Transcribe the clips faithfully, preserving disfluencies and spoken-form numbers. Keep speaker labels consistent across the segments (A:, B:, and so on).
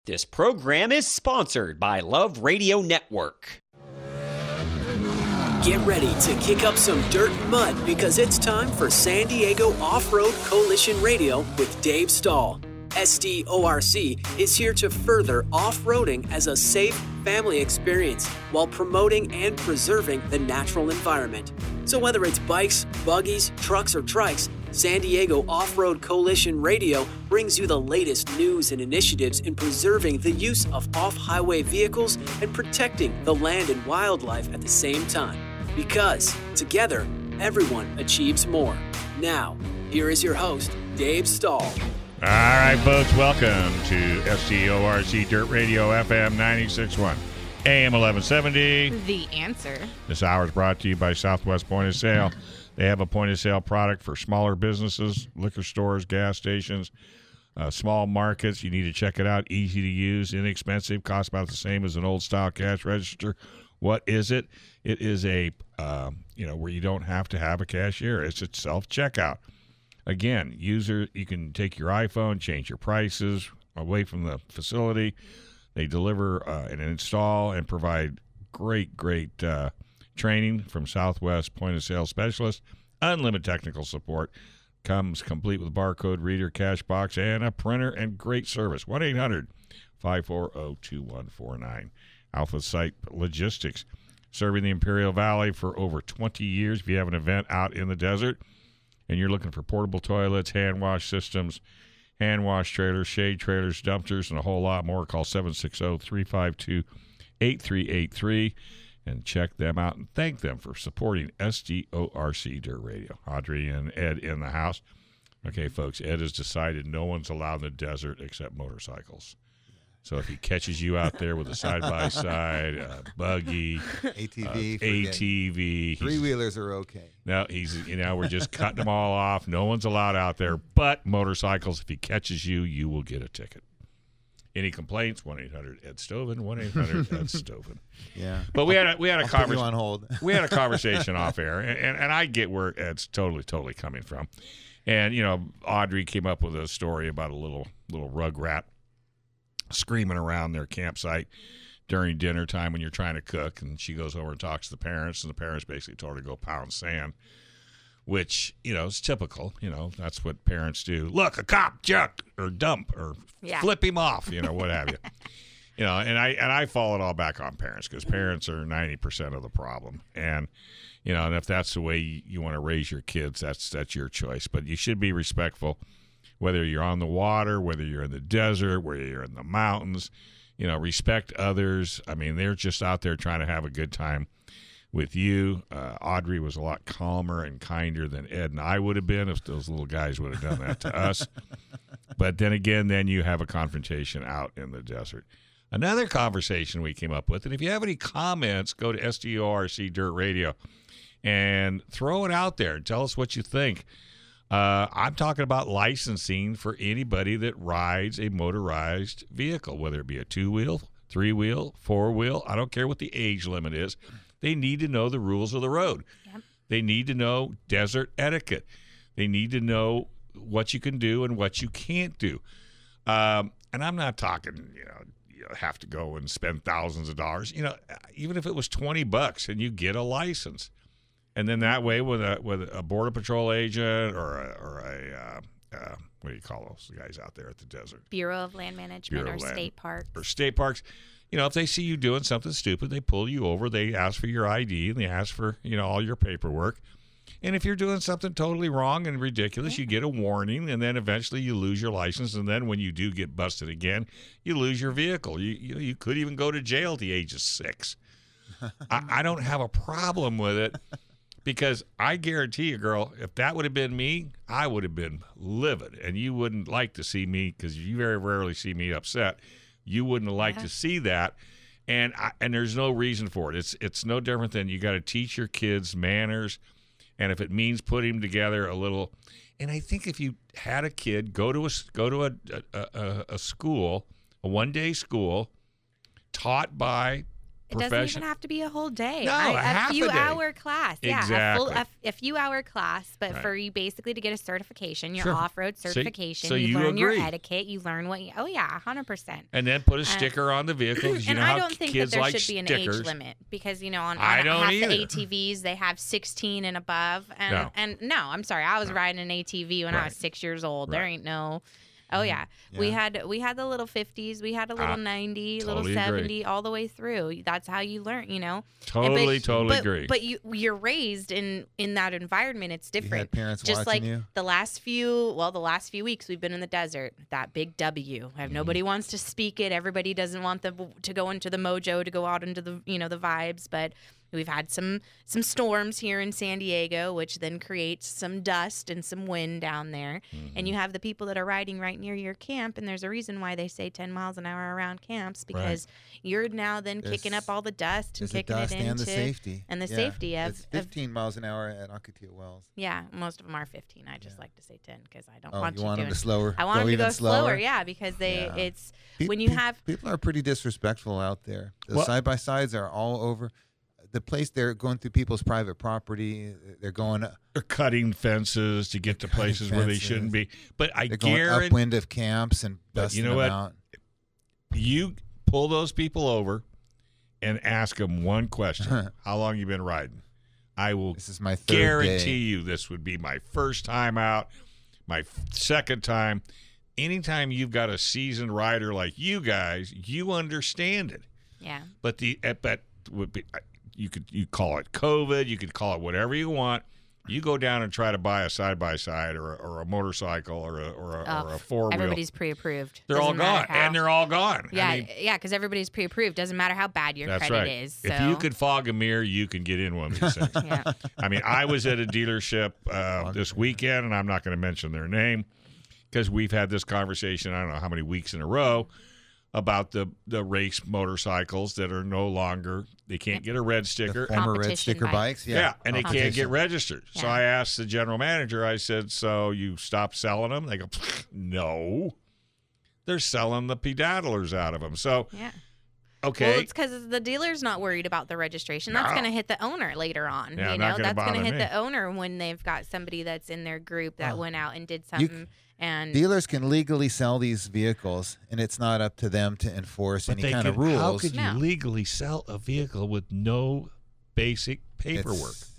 A: This program is sponsored by Love Radio Network.
B: Get ready to kick up some dirt and mud because it's time for San Diego Off-Road Coalition Radio with Dave Stahl. S D O R C is here to further off-roading as a safe family experience while promoting and preserving the natural environment. So whether it's bikes, buggies, trucks, or trikes, San Diego Off-Road Coalition Radio brings you the latest news and initiatives in preserving the use of off-highway vehicles and protecting the land and wildlife at the same time. Because, together, everyone achieves more. Now, here is your host, Dave Stahl.
C: All right, folks, welcome to S D O R C Dirt Radio F M ninety-six point one, A M eleven seventy.
D: The Answer.
C: This hour is brought to you by Southwest Point of Sale. They have a point-of-sale product for smaller businesses, liquor stores, gas stations, uh, small markets. You need to check it out. Easy to use, inexpensive, costs about the same as an old-style cash register. What is it? It is a, uh, you know, where you don't have to have a cashier. It's a self-checkout. Again, user, you can take your iPhone, change your prices away from the facility. They deliver uh, and install and provide great, great uh training from Southwest point-of-sale specialists. Unlimited technical support. Comes complete with barcode reader, cash box, and a printer, and great service. one eight hundred five four zero two one four nine. Alpha Site Logistics. Serving the Imperial Valley for over twenty years. If you have an event out in the desert and you're looking for portable toilets, hand wash systems, hand wash trailers, shade trailers, dumpsters, and a whole lot more, call seven six zero, three five two, eight three eight three. And check them out and thank them for supporting S D O R C Dirt Radio. Audrey and Ed in the house. Okay, folks, Ed has decided no one's allowed in the desert except motorcycles. So if he catches you out there with a side-by-side, a buggy,
E: A T V,
C: uh, A T V.
E: Three-wheelers are okay.
C: No, he's, you know, we're just cutting them all off. No one's allowed out there but motorcycles. If he catches you, you will get a ticket. Any complaints? one eight hundred E D Stoven. one eight hundred E D Stoven.
E: Yeah.
C: But we had a, we had a conversation
E: on hold.
C: we had a conversation off air, and, and, and I get where Ed's totally totally coming from. And you know, Audrey came up with a story about a little little rugrat screaming around their campsite during dinner time when you're trying to cook, and she goes over and talks to the parents, and the parents basically told her to go pound sand. Which, you know, is typical. You know, that's what parents do. Look, a cop, chuck, or dump, or
D: Yeah.
C: flip him off, you know, what have you. You know, and I and I fall it all back on parents because parents are ninety percent of the problem. And, you know, and if that's the way you, you want to raise your kids, that's that's your choice. But you should be respectful, whether you're on the water, whether you're in the desert, whether you're in the mountains. You know, respect others. I mean, they're just out there trying to have a good time with you. uh, Audrey was a lot calmer and kinder than Ed and I would have been if those little guys would have done that to us. But then again, then you have a confrontation out in the desert. Another conversation we came up with, and if you have any comments, go to S D O R C Dirt Radio and throw it out there and tell us what you think. Uh, I'm talking about licensing for anybody that rides a motorized vehicle, whether it be a two-wheel, three-wheel, four-wheel. I don't care what the age limit is. They need to know the rules of the road. Yep. They need to know desert etiquette. They need to know what you can do and what you can't do. Um, and I'm not talking, you know, you have to go and spend thousands of dollars. You know, even if it was twenty bucks and you get a license, and then that way with a with a border patrol agent or a, or a uh, uh, what do you call those guys out there at the desert?
D: Bureau of Land Management
C: Bureau
D: or
C: of Land,
D: state parks.
C: or state parks. You know, if they see you doing something stupid, they pull you over, they ask for your I D, and they ask for, you know, all your paperwork. And if you're doing something totally wrong and ridiculous, you get a warning, and then eventually you lose your license. And then when you do get busted again, you lose your vehicle. You you, you could even go to jail at the age of six. I, I don't have a problem with it because I guarantee you, girl, if that would have been me, I would have been livid. And you wouldn't like to see me, because you very rarely see me upset. You wouldn't like yeah. to see that. And I, and there's no reason for it. It's it's no different than you got to teach your kids manners. And if it means putting them together a little, and I think if you had a kid go to a go to a a, a, a school, a one day school, taught by
D: It doesn't
C: profession.
D: even have to be a whole day.
C: No,
D: I,
C: a half a
D: few
C: day.
D: hour class. Yeah, a, full,
C: Exactly.
D: a, a few hour class, but
C: Right.
D: for you basically to get a certification, your
C: Sure.
D: off-road
C: So-
D: certification,
C: so
D: you,
C: you
D: learn
C: agree.
D: your etiquette, you learn what you, oh yeah, one hundred percent.
C: And then put a sticker on the vehicle. 'Cause you
D: And
C: know
D: I
C: how
D: don't think that
C: kids
D: there
C: like
D: should be an
C: stickers.
D: age limit because, you know, on,
C: I
D: on
C: don't
D: half
C: either.
D: the A T Vs, they have sixteen and above. And,
C: No.
D: and no, I'm sorry. I was riding an A T V when I
C: Right.
D: was six years old. There
C: Right.
D: ain't no... Oh yeah. we
E: Yeah.
D: had we had the little fifties, we had a little
C: I
D: ninety,
C: totally
D: little
C: agree.
D: seventy, all the way through. That's how you learn, you know. And
C: Totally,
D: but,
C: totally
D: but,
C: agree.
D: But you you're raised in in that environment. It's
E: You
D: different.
E: had parents
D: Just
E: watching
D: like
E: you?
D: the last few, well, the last few weeks we've been in the desert. That big W.
C: Mm-hmm.
D: Have Nobody wants to speak it. Everybody doesn't want the to go into the mojo, to go out into the you know the vibes, but. We've had some some storms here in San Diego, which then creates some dust and some wind down there.
C: Mm-hmm.
D: And you have the people that are riding right near your camp, and there's a reason why they say ten miles an hour around camps because you're now then kicking
E: There's-
D: up all the dust and
E: There's the
D: kicking
E: dust
D: it into
E: and the safety.
D: and the
E: Yeah.
D: safety of,
E: It's
D: of
E: fifteen miles an hour at Ocotillo Wells.
D: yeah. Most of them are fifteen. I just like to say ten because I don't
E: Oh,
D: want
E: you
D: you
E: want
D: doing.
E: them to slower?
D: I want
E: go
D: them to
E: even
D: go slower. Yeah, because they
E: Yeah.
D: it's
E: Pe-
D: when you
E: pe-
D: have
E: people are pretty disrespectful out there. The
C: Well-
E: side by sides are all over. The place they're going through people's private property. They're going.
C: They're cutting fences to get to
E: cutting
C: places where they
E: fences.
C: shouldn't be. But I
E: They're going
C: guarantee
E: upwind of camps and
C: But
E: dusting
C: you know
E: them
C: what?
E: out.
C: you pull those people over and ask them one question: how long you been riding? I will
E: This is my third
C: guarantee
E: day.
C: you this would be my first time out, my f- second time. Anytime you've got a seasoned rider like you guys, you understand it.
D: yeah.
C: But the eh, but would be you could you call it COVID, you could call it whatever you want. You go down and try to buy a side by side or a, or a motorcycle or a or a,
D: Oh,
C: or a four wheel.
D: Everybody's pre-approved.
C: They're all
D: Doesn't matter
C: gone,
D: how-
C: and they're all gone.
D: Yeah,
C: I mean,
D: yeah, because everybody's pre-approved. Doesn't matter how bad your
C: that's
D: credit
C: right.
D: is. So.
C: If you could fog a mirror, you can get in one of these things.
D: yeah.
C: I mean, I was at a dealership uh, this weekend, and I'm not going to mention their name because we've had this conversation, I don't know how many weeks in a row, about the, the race motorcycles that are no longer, they can't get a red sticker.
E: The former red
D: Competition
E: sticker
D: bikes.
E: bikes.
C: Yeah,
E: Yeah,
C: and they can't
E: competition.
C: get registered. So
D: Yeah.
C: I asked the general manager, I said, so you stopped selling them? They go, no. They're selling the pedaddlers out of them. So,
D: Yeah.
C: okay.
D: Well, it's because the dealer's not worried about the registration. That's
C: No.
D: going to hit the owner later on.
C: Yeah,
D: you
C: not
D: know,
C: gonna
D: that's going to
C: bother
D: hit
C: me.
D: the owner when they've got somebody that's in their group that
E: Oh.
D: went out and did
E: You
D: something. And
E: Dealers can legally sell these vehicles, and it's not up to them to enforce
C: But
E: any
C: they
E: kind of
C: could-
E: rules.
C: How could you
D: No.
C: legally sell a vehicle with no basic paperwork?
E: It's-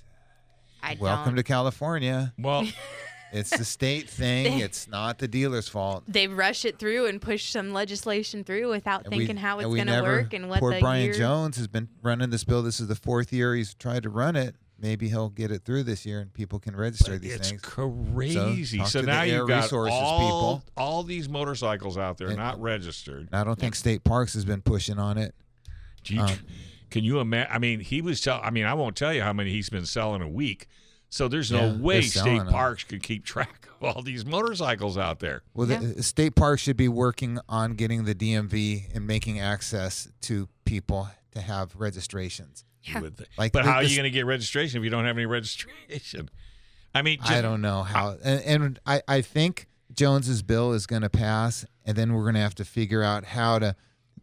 D: I
E: welcome
D: don't.
E: to California.
C: Well,
E: It's the state thing. It's not the dealer's fault.
D: They rush it through and push some legislation through without
E: And we-
D: thinking how it's
E: and we
D: going to
E: never-
D: work and what
E: Poor
D: the
E: Brian
D: year.
E: Jones has been running this bill. This is the fourth year he's tried to run it. Maybe he'll get it through this year, and people can register these
C: it's
E: things.
C: crazy.
E: talk
C: So,
E: to the
C: now
E: Air
C: you've got
E: Resources
C: all,
E: people.
C: all these motorcycles out there
E: And-
C: not registered.
E: And I don't think State Parks has been pushing on it.
C: Gee,
E: um,
C: can you imagine? I mean, he was tell. I mean, I won't tell you how many he's been selling a week. So there's no
E: Yeah,
C: way
E: they're selling
C: state
E: them.
C: parks could keep track of all these motorcycles out there.
E: Well, the the State Park should be working on getting the D M V and making access to people to have registrations.
C: You would think.
E: Like
C: but
E: the-
C: how are
E: the
C: you
E: s-
C: going to get registration if you don't have any registration? I mean, just,
E: I don't know how. And, and I, I think Jones's bill is going to pass, and then we're going to have to figure out how to.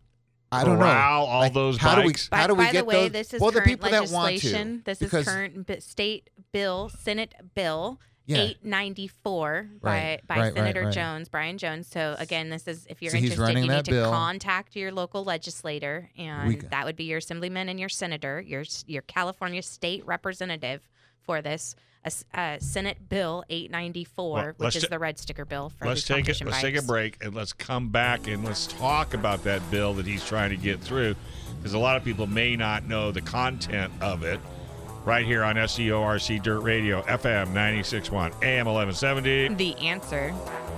E: I don't know.
C: corral all
E: Like,
C: those
E: how
C: bikes.
E: Do we, how
D: By,
E: do we
D: by
E: get
D: the way,
E: those?
D: this is
E: well, the
D: current
E: people that want
D: legislation.
E: to.
D: This
E: because,
D: is current bi- state bill, Senate bill
E: Yeah.
D: eight ninety-four
E: Right,
D: by by
E: right, right,
D: Senator
E: right.
D: Jones, Brian Jones. So again, this is if you're
E: So he's
D: interested,
E: running
D: you
E: that
D: need to
E: bill.
D: contact your local legislator, and
E: We c-
D: that would be your assemblyman and your senator, your your California state representative for this. A, s- uh, Senate Bill eight ninety-four,
C: Well, let's
D: which is
C: ta-
D: the red sticker bill for
C: Let's
D: these
C: take it.
D: competition
C: Let's take a
D: bikes.
C: break and let's come back and let's talk about that bill that he's trying to get through, because a lot of people may not know the content of it. Right here on S D O R C Dirt Radio, F M ninety-six point one, A M eleven seventy.
D: The answer.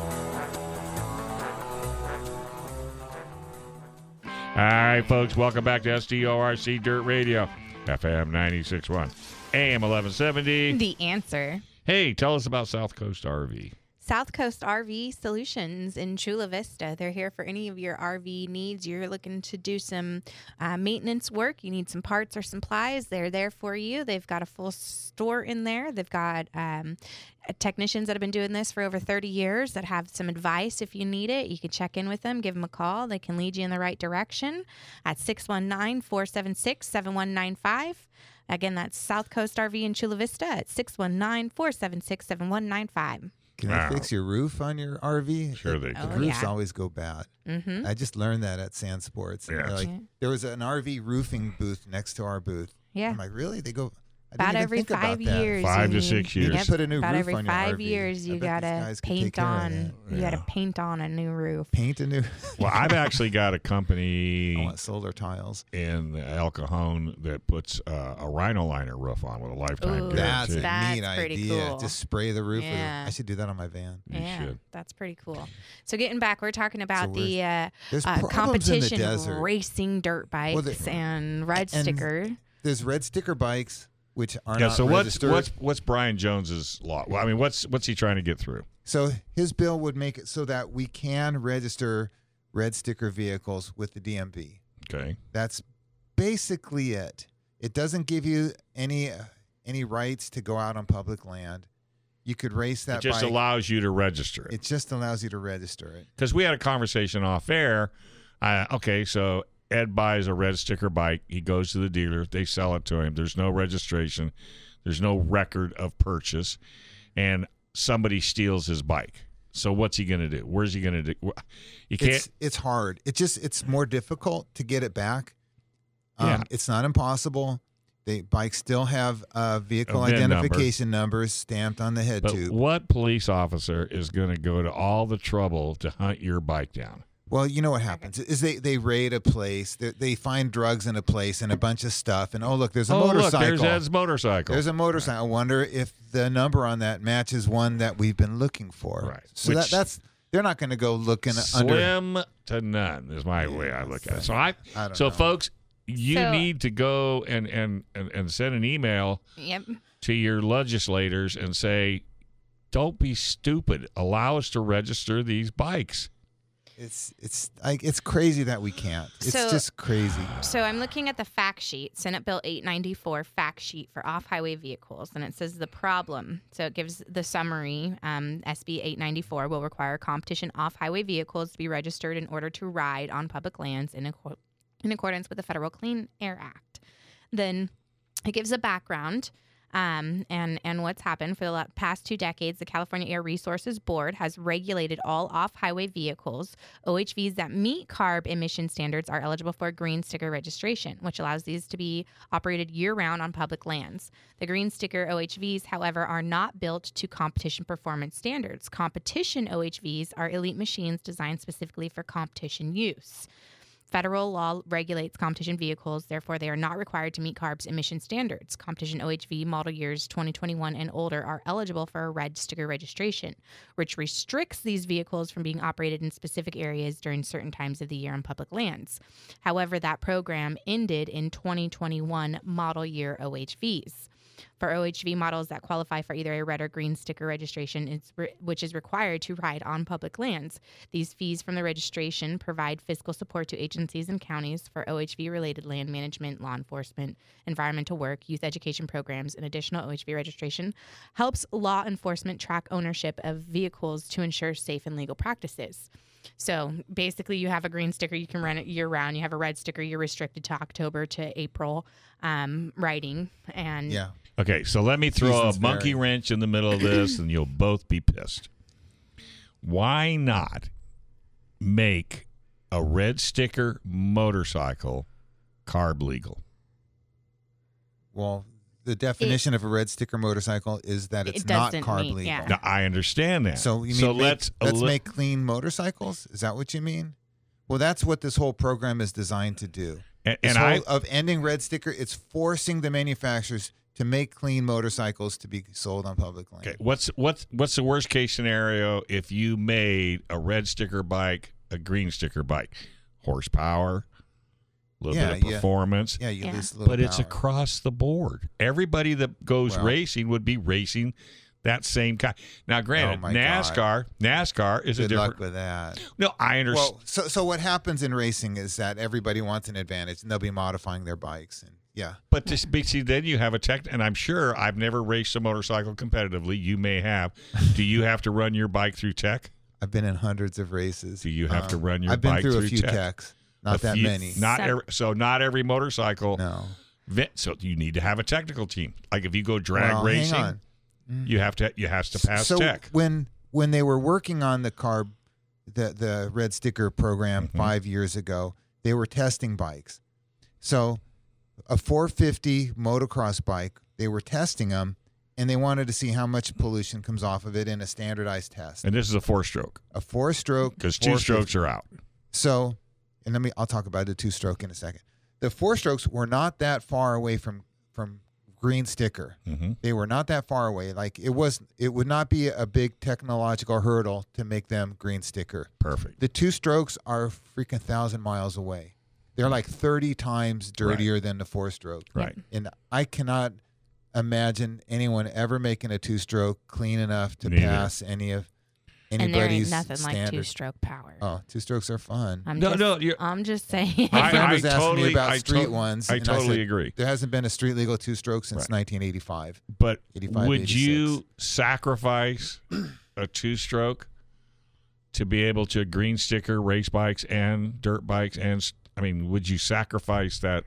C: All right, folks, welcome back to S D O R C Dirt Radio, F M ninety-six point one, A M eleven seventy.
D: The answer.
C: Hey, tell us about South Coast R V.
D: South Coast R V Solutions in Chula Vista. They're here for any of your R V needs. You're looking to do some uh, maintenance work. You need some parts or supplies. They're there for you. They've got a full store in there. They've got um, technicians that have been doing this for over thirty years that have some advice if you need it. You can check in with them, give them a call. They can lead you in the right direction at six one nine, four seven six, seven one nine five. Again, that's South Coast R V in Chula Vista at six one nine, four seven six, seven one nine five.
E: Can
C: Wow.
E: they fix your roof on your R V?
C: Sure they
E: The
C: can.
D: Oh,
E: roofs
D: yeah.
E: always go bad.
D: Mm-hmm.
E: I just learned that at Sand Sports. And
C: Yeah.
E: they're like,
D: Yeah.
E: there was an R V roofing booth next to our booth.
D: Yeah.
E: I'm like, really? They go. I
D: About
E: didn't even
D: every
E: think about
D: five
E: that.
D: years.
C: Five
D: you
C: to
D: need-
C: six years.
E: Yep. Put a new
D: About
E: roof
D: every
E: on your
D: five
E: R V.
D: years,
E: I
D: you
E: bet these
D: gotta
E: guys could take
D: paint
E: care of
D: on.
E: that.
D: You gotta
C: Yeah.
D: paint on a new roof.
E: Paint a new.
C: Well, I've actually got a
E: I
C: company
E: want solar tiles.
C: in El Cajon that puts uh, a rhino liner roof on with a lifetime
D: Ooh,
C: guarantee.
E: That's a
D: That's
E: neat
D: pretty
E: idea.
D: cool.
E: Just spray the roof.
D: Yeah.
E: With it. I should do that on my van.
C: You
D: yeah,
C: should.
D: that's pretty cool. So getting back, we're talking about
E: So
D: the uh,
E: There's
D: uh,
E: problems in the
D: competition
E: desert.
D: racing dirt bikes
E: Well, the-
D: and red
E: and-
D: sticker.
E: There's red sticker bikes, which are
C: Yeah.
E: not
C: So what's
E: registered.
C: what's what's Brian Jones's law? Well, I mean, what's what's he trying to get through?
E: So his bill would make it so that we can register red sticker vehicles with the D M V.
C: Okay.
E: That's basically it. It doesn't give you any uh, any rights to go out on public land. You could race that
C: It just
E: bike.
C: allows you to register it.
E: It just allows you to register it.
C: Because we had a conversation off air. Uh, okay, so Ed buys a red sticker bike. He goes to the dealer. They sell it to him. There's no registration. There's no record of purchase. And somebody steals his bike. So what's he going to do? Where's he going to do? You can't.
E: It's it's hard. It just it's more difficult to get it back. Um,
C: Yeah.
E: It's not impossible. The bikes still have uh, vehicle
C: A V I N number.
E: identification numbers stamped on the head
C: but
E: tube.
C: what police officer is going to go to all the trouble to hunt your bike down?
E: Well, you know what happens is they, they raid a place, they, they find drugs in a place and a bunch of stuff, and oh look, there's a
C: oh,
E: motorcycle.
C: look, there's Ed's motorcycle.
E: There's a motorcycle. I wonder if the number on that matches one that we've been looking for.
C: Right.
E: So that,
C: Which-
E: that's they're not going to go looking under.
C: Slim to none is my way I look at it. So I,
E: I don't
C: so
E: know.
C: folks, you
D: So-
C: need to go and, and, and, and send an email
D: Yep.
C: to your legislators and say, don't be stupid. Allow us to register these bikes.
E: It's it's like it's crazy that we can't. It's
D: So-
E: just crazy.
D: So I'm looking at the fact sheet, Senate Bill eight ninety-four fact sheet for off-highway vehicles, and it says the problem. So it gives the summary. Um, S B eight ninety-four will require competition off-highway vehicles to be registered in order to ride on public lands in, acco- in accordance with the Federal Clean Air Act. Then it gives a background. Um, and, and what's happened for the la- past two decades, the California Air Resources Board has regulated all off-highway vehicles. O H Vs that meet CARB emission standards are eligible for green sticker registration, which allows these to be operated year-round on public lands. The green sticker O H Vs, however, are not built to competition performance standards. Competition O H Vs are elite machines designed specifically for competition use. Federal law regulates competition vehicles, therefore they are not required to meet CARB's emission standards. Competition O H V model years twenty twenty-one and older are eligible for a red sticker registration, which restricts these vehicles from being operated in specific areas during certain times of the year on public lands. However, that program ended in twenty twenty-one model year O H Vs. For O H V models that qualify for either a red or green sticker registration, is re- which is required to ride on public lands. These fees from the registration provide fiscal support to agencies and counties for O H V-related land management, law enforcement, environmental work, youth education programs, and additional O H V registration helps law enforcement track ownership of vehicles to ensure safe and legal practices. So basically, you have a green sticker, you can run it year round. You have a red sticker, you're restricted to October to April um, riding. And
E: Yeah.
C: Okay, so let me throw
E: Seasons
C: a monkey
E: vary.
C: wrench in the middle of this, and you'll both be pissed. Why not make a red sticker motorcycle CARB legal?
E: Well, the definition of a red sticker motorcycle is that
D: It
E: it's not
D: doesn't
E: carb
D: meet-
E: legal.
D: yeah.
C: Now, I understand that.
E: So you mean
C: so
E: make-
C: let's
E: let's
C: eli-
E: make clean motorcycles? Is that what you mean? Well, that's what this whole program is designed to do.
C: and,
E: This
C: and
E: whole,
C: I
E: of ending red sticker, it's forcing the manufacturers to make clean motorcycles to be sold on public land.
C: okay. What's what's what's the worst case scenario if you made a red sticker bike a green sticker bike? Horsepower, a little
E: Yeah,
C: bit of
E: yeah.
C: performance.
E: Yeah, you
D: Yeah.
E: lose a little
C: But it's
E: power.
C: across the board. Everybody that goes
E: Well-
C: racing would be racing That same kind. Now, granted,
E: Oh, my
C: NASCAR,
E: God.
C: NASCAR is a
E: Good
C: different.
E: luck with that.
C: No, I understand.
E: Well, so so what happens in racing is that everybody wants an advantage, and they'll be modifying their bikes, and yeah.
C: But this, but see, then you have a tech, and I'm sure I've never raced a motorcycle competitively. You may have. Do you have to run your bike through tech?
E: I've been in hundreds of races.
C: Do you have to run your
E: I've been
C: bike
E: through a
C: through
E: few
C: tech?
E: techs, not
C: A
E: that
C: few-
E: many.
C: Not
D: So-
C: every, so not every motorcycle.
E: No.
C: Vent, so you need to have a technical team. Like if you go drag
E: Well,
C: racing,
E: hang on.
C: you have to you has to pass
E: so
C: tech.
E: when when they were working on the carb, the the red sticker program
C: Mhm.
E: five years ago, they were testing bikes. So a four fifty motocross bike, they were testing them, and they wanted to see how much pollution comes off of it in a standardized test.
C: And this is a four stroke
E: A four stroke
C: because two strokes are out.
E: So, and let me I'll talk about the two stroke in a second. The four strokes were not that far away from from green sticker.
C: Mm-hmm.
E: They were not that far away. Like it was, it would not be a big technological hurdle to make them green sticker.
C: Perfect.
E: The two strokes are a freaking thousand miles away. They're like thirty times dirtier than the four stroke.
C: Right.
E: And I cannot imagine anyone ever making a two stroke clean enough to
C: Neither.
E: pass any of
D: And there ain't
E: anybody's
D: nothing like
E: standard.
D: two-stroke power.
E: Oh, two strokes are fun.
D: I'm
C: No,
D: just,
C: no, you're-
D: I'm just saying.
E: My
C: I-
E: friend
C: I
E: was asking
C: totally-
E: me about
C: I
E: street
C: to-
E: ones.
C: I
E: and
C: totally
E: said,
C: agree.
E: There hasn't been a street legal two stroke since
C: Right.
E: nineteen eighty-five.
C: But
E: eighty-five,
C: would
E: eighty-six.
C: you sacrifice a two stroke to be able to green sticker race bikes and dirt bikes? And s- I mean, would you sacrifice that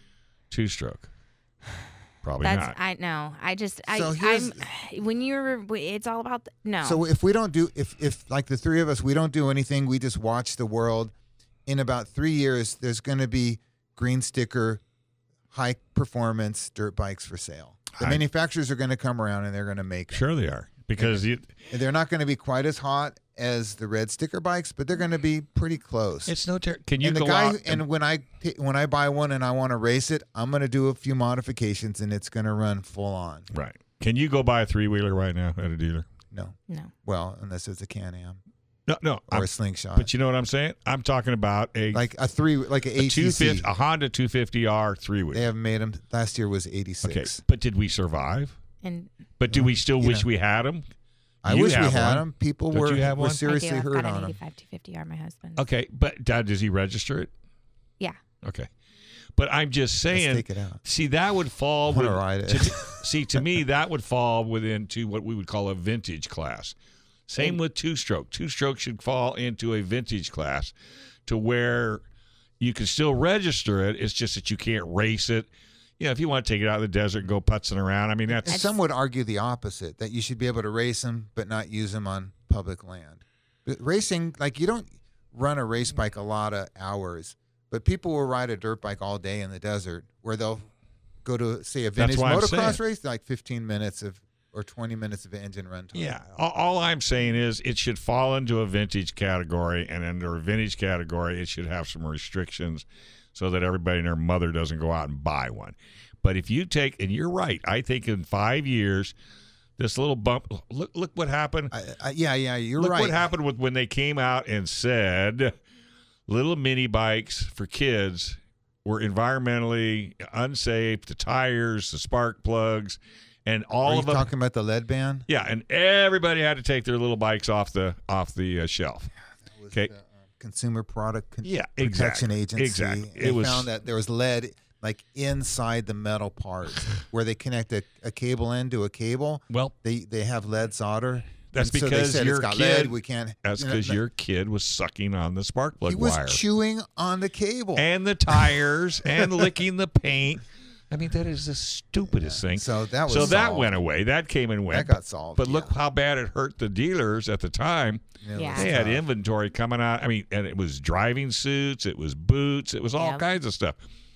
C: two stroke? Probably
D: That's
C: not.
D: I know. I just I
E: So here's-
D: I'm when you're it's all about the, no.
E: So if we don't do, if if like the three of us, we don't do anything, we just watch the world. In about three years, there's going to be green sticker, high performance dirt bikes for sale. The
C: I-
E: manufacturers are going to come around and they're going to make them.
C: Sure, they are because you,
E: And they're not going to be quite as hot as the red sticker bikes, but they're going to be pretty close.
C: it's no. Ter- can you
E: and the
C: go
E: guy,
C: out
E: who- and when I t- when I buy one and I want to race it, I'm going to do a few modifications and it's going to run full on.
C: right? Can you go buy a three wheeler right now at a dealer?
E: No,
D: no.
E: well, unless it's a Can-Am
C: No, no.
E: or
C: I'm-
E: a Slingshot,
C: but you know what I'm saying? I'm talking about a
E: like a three, like an
C: a
E: A T C.
C: a Honda two fifty R three
E: They
C: wheeler.
E: haven't made them. Last year was
C: Okay,
E: eighty-six.
C: but did we survive?
D: And
C: But do we still
E: You
C: wish
E: know.
C: we had them?
E: I
C: You
E: wish we
C: have
E: had
C: one.
E: them. People
C: Don't
E: were,
C: you have
E: were
C: one?
E: seriously
D: I do. I've
E: hurt
D: got
E: on
D: an
E: them.
D: eighty-five two fifty R. My husband.
C: Okay, but Dad, does he register it?
D: Yeah.
C: Okay, but I'm just
E: Let's
C: saying.
E: take it out.
C: See, that would fall.
E: I wanna
C: with-
E: ride it.
C: to- see, to me, that would fall within to what we would call a vintage class. Same with two stroke. Two stroke should fall into a vintage class, to where you can still register it. It's just that you can't race it. You know, if you want to take it out of the desert and go putzing around, I mean, that's
E: And some would argue the opposite, that you should be able to race them but not use them on public land. But racing, like you don't run a race bike a lot of hours, but people will ride a dirt bike all day in the desert where they'll go to, say, a
C: That's
E: vintage
C: why I'm
E: motocross
C: saying.
E: race, like fifteen minutes of or twenty minutes of engine runtime.
C: Yeah. All, all I'm saying is it should fall into a vintage category, and under a vintage category, it should have some restrictions so that everybody and their mother doesn't go out and buy one. But if you take, and you're right, I think in five years, this little bump, look, look what happened.
E: I, I, yeah, yeah, you're
C: Look
E: right.
C: what happened with when they came out and said little mini bikes for kids were environmentally unsafe, the tires, the spark plugs, and all
E: Are you
C: of them.
E: talking about the lead ban?
C: Yeah, and everybody had to take their little bikes off the off the uh, shelf.
E: That was
C: Okay.
E: the, um, Consumer Product Con-
C: Yeah,
E: Protection
C: exactly,
E: Agency.
C: exactly.
E: They
C: It was-
E: found that there was lead like inside the metal parts where they connect a, a cable end to a cable.
C: Well,
E: They they have lead solder.
C: That's
E: And so
C: because
E: they said
C: your
E: it's got
C: kid-
E: lead. We can't.
C: that's
E: you know,
C: because
E: no-
C: your kid was sucking on the spark plug
E: he was
C: wire
E: chewing on the cable.
C: and the tires and licking the paint. I mean, that is the stupidest thing.
E: So that was
C: so that
E: solved.
C: went away. That came and went.
E: That got solved.
C: But look
E: yeah.
C: how bad it hurt the dealers at the time.
E: It
D: Yeah.
E: was
C: They had
E: tough.
C: inventory coming out. I mean, and it was driving suits, it was boots, it was all
D: Yep.
C: kinds of stuff.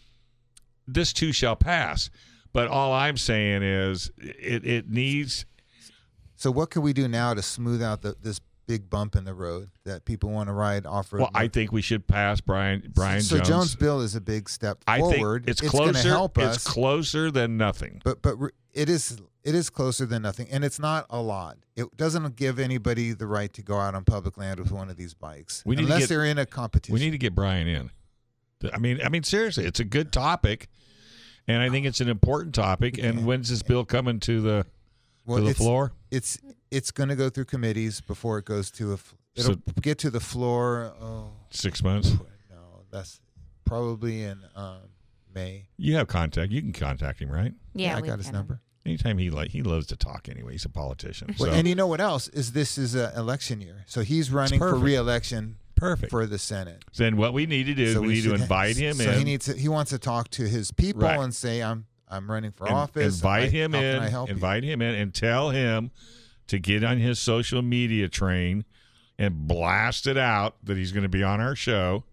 C: This too shall pass. But all I'm saying is it, it needs
E: So what can we do now to smooth out the, this big bump in the road that people want to ride off road?
C: well, I think we should pass Brian Brian
E: so
C: Jones.
E: Jones Bill is a big step
C: I
E: forward.
C: think it's
E: going
C: closer.
E: to help us.
C: It's closer than nothing.
E: But but re- it is it is closer than nothing, and it's not a lot. It doesn't give anybody the right to go out on public land with one of these bikes
C: We need to
E: unless
C: get-
E: they're in a competition.
C: We need to get Brian in. I mean, I mean seriously, it's a good topic, and I think it's an important topic. And when's this bill coming to the
E: Well,
C: to the
E: it's,
C: floor?
E: It's it's going to go through committees before it goes to a. F- it'll
C: So-
E: get to the floor. Oh
C: Six months?
E: no, that's probably in um, May.
C: You have contact. You can contact him, right?
D: Yeah,
E: I
D: we've
E: got his
D: him.
E: number.
C: Anytime he like he loves to talk anyway. He's a politician.
E: Well,
C: so
E: and you know what else is? This is an election year, so he's running for
C: perfect.
E: re-election
C: perfect.
E: for the Senate.
C: Then what we need to do is
E: So
C: we, need to
E: should-
C: invite him
E: so
C: in.
E: he needs to, he wants to talk to his people
C: Right.
E: and say, "I'm I'm running for
C: In-
E: office."
C: Invite
E: I-
C: him
E: how
C: in.
E: Can I help you?
C: Invite him in and tell him to get on his social media train and blast it out that he's going to be on our show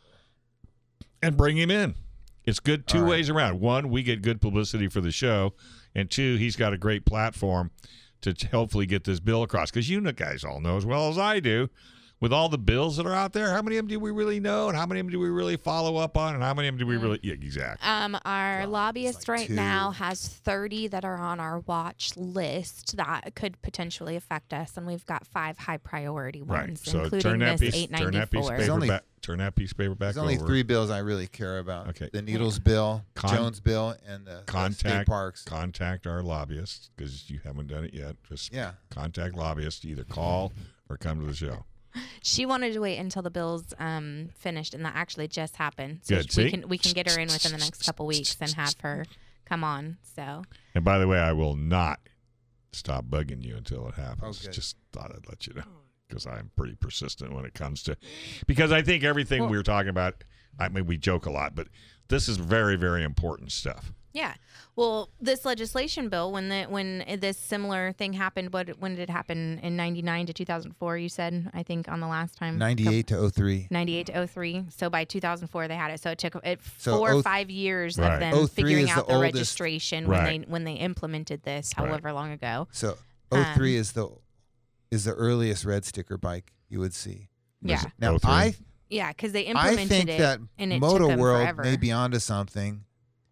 C: and bring him in. It's good two
E: All right.
C: ways around. One, we get good publicity for the show, and two, he's got a great platform to t- hopefully get this bill across. Because you know, guys all know as well as I do, with all the bills that are out there, how many of them do we really know, and how many of them do we really follow up on, and how many of them do we really? Yeah, exactly.
F: Um, our
E: God,
F: lobbyist
E: it's like
F: right
E: two.
F: now has thirty that are on our watch list that could potentially affect us, and we've got five high priority
C: Right.
F: ones,
C: So
F: including
C: turn that
F: this
C: piece,
F: eight
C: turn that piece of
F: ninety-four.
E: There's
C: paper
E: only-
C: back. Turn that piece of paper back
E: There's only
C: over.
E: three bills I really care about.
C: Okay.
E: The Needles bill,
C: Con-
E: Jones bill, and the, the state
C: Contact
E: parks.
C: contact our lobbyists because you haven't done it yet. Just
E: Yeah.
C: contact lobbyists. Either call or come to the show.
F: She wanted to wait until the bill's um, finished, and that actually just happened. So
C: Good.
F: we
C: See?
F: can we can get her in within the next couple weeks and have her come on. So
C: And by the way, I will not stop bugging you until it happens.
E: Oh, good.
C: Just thought I'd let you know because I'm pretty persistent when it comes to because I think everything
F: Well-
C: we were talking about. I mean, we joke a lot, but this is very, very important stuff.
D: Yeah. Well, this legislation bill, when the when this similar thing happened, what when did it happen in ninety-nine to two thousand four? You said, I think, on the last time.
E: ninety-eight to oh three.
D: ninety-eight to oh three. So by two thousand four, they had it. So it took it
E: So
D: four
E: oh-
D: or five years
C: Right.
D: of them
E: oh three
D: figuring
E: is
D: out
E: the
D: the,
E: oldest-
D: registration
C: Right.
D: when they when they implemented this,
C: Right.
D: however long ago.
E: So oh three
D: Um,
E: is the is the earliest red sticker bike you would see.
D: Yeah.
E: Now
C: oh three?
E: I
D: Yeah, because they
E: I
D: implemented
E: think
D: it
E: that
D: and it
E: Moto
D: took them
E: World
D: forever.
E: may be onto something.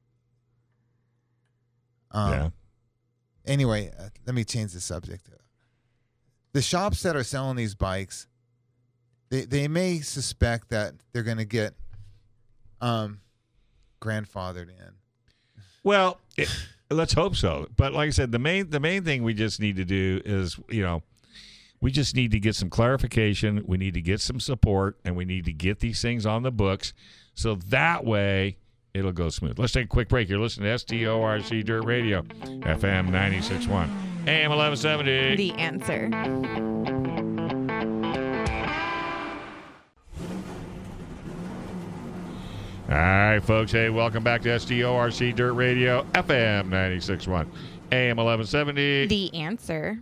E: Um,
C: yeah.
E: Anyway, uh, let me change the subject. The shops that are selling these bikes, they they may suspect that they're going to get um, grandfathered in.
C: Well, it, let's hope so. But like I said, the main the main thing we just need to do is, you know, we just need to get some clarification. We need to get some support, and we need to get these things on the books, so that way it'll go smooth. Let's take a quick break. You're listening to S T O R C Dirt Radio, F M ninety-six point one, A M eleven seventy.
D: The answer.
C: All right, folks. Hey, welcome back to S T O R C Dirt Radio, F M ninety-six point one, A M eleven seventy.
D: The answer.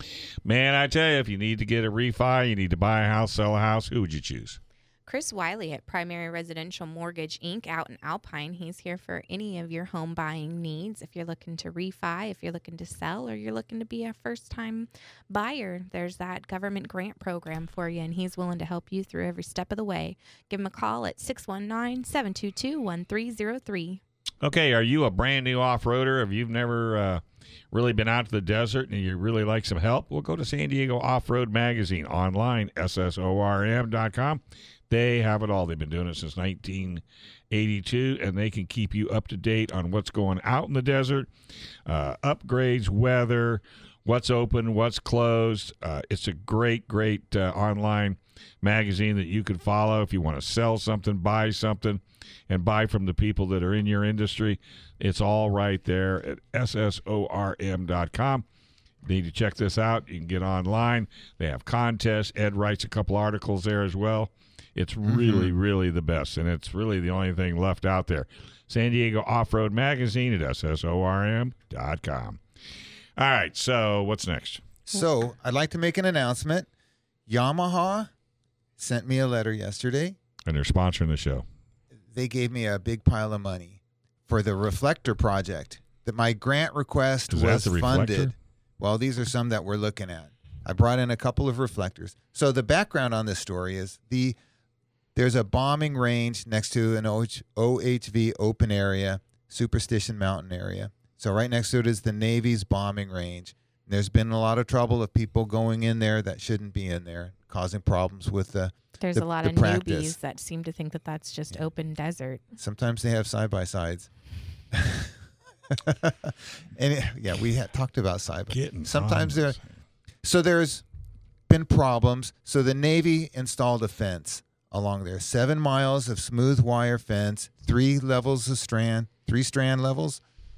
C: Man, I tell you, if you need to get a refi, you need to buy a house, sell a house, who would you choose?
D: Chris Wiley at Primary Residential Mortgage, Incorporated out in Alpine. He's here for any of your home buying needs. If you're looking to refi, if you're looking to sell, or you're looking to be a first-time buyer, there's that government grant program for you, and he's willing to help you through every step of the way. Give him a call at six one nine, seven two two, one three zero three.
C: Okay, are you a brand new off-roader? If you've never uh, really been out to the desert and you really like some help, well, go to San Diego Off-Road Magazine online, S S O R M dot com. They have it all. They've been doing it since nineteen eighty-two, and they can keep you up to date on what's going out in the desert, uh, upgrades, weather, what's open, what's closed. Uh, it's a great, great uh, online magazine that you can follow if you want to sell something, buy something, and buy from the people that are in your industry. It's all right there at S S O R M dot com. You need to check this out. You can get online. They have contests. Ed writes a couple articles there as well. It's really, mm-hmm. really the best, and it's really the only thing left out there. San Diego Off-Road Magazine at S S O R M dot com. All right, so what's next?
E: So I'd like to make an announcement. Yamaha sent me a letter yesterday.
C: And they're sponsoring the show.
E: They gave me a big pile of money for the reflector project. That my grant request
C: Is that
E: was
C: the reflector?
E: funded. Well, these are some that we're looking at. I brought in a couple of reflectors. So the background on this story is the there's a bombing range next to an O H V open area, Superstition Mountain area. So right next to it is the Navy's bombing range. There's been a lot of trouble of people going in there that shouldn't be in there, causing problems with the
D: There's
E: the,
D: a lot
E: the
D: of
E: practice.
D: newbies that seem to think that that's just open desert.
E: Sometimes they have side-by-sides. and it, yeah, we had talked about cyber.
C: Getting
E: Sometimes
C: on
E: there,
C: with it.
E: so there's been problems. So the Navy installed a fence along there, seven miles of smooth wire fence, three levels of strand, three strand levels,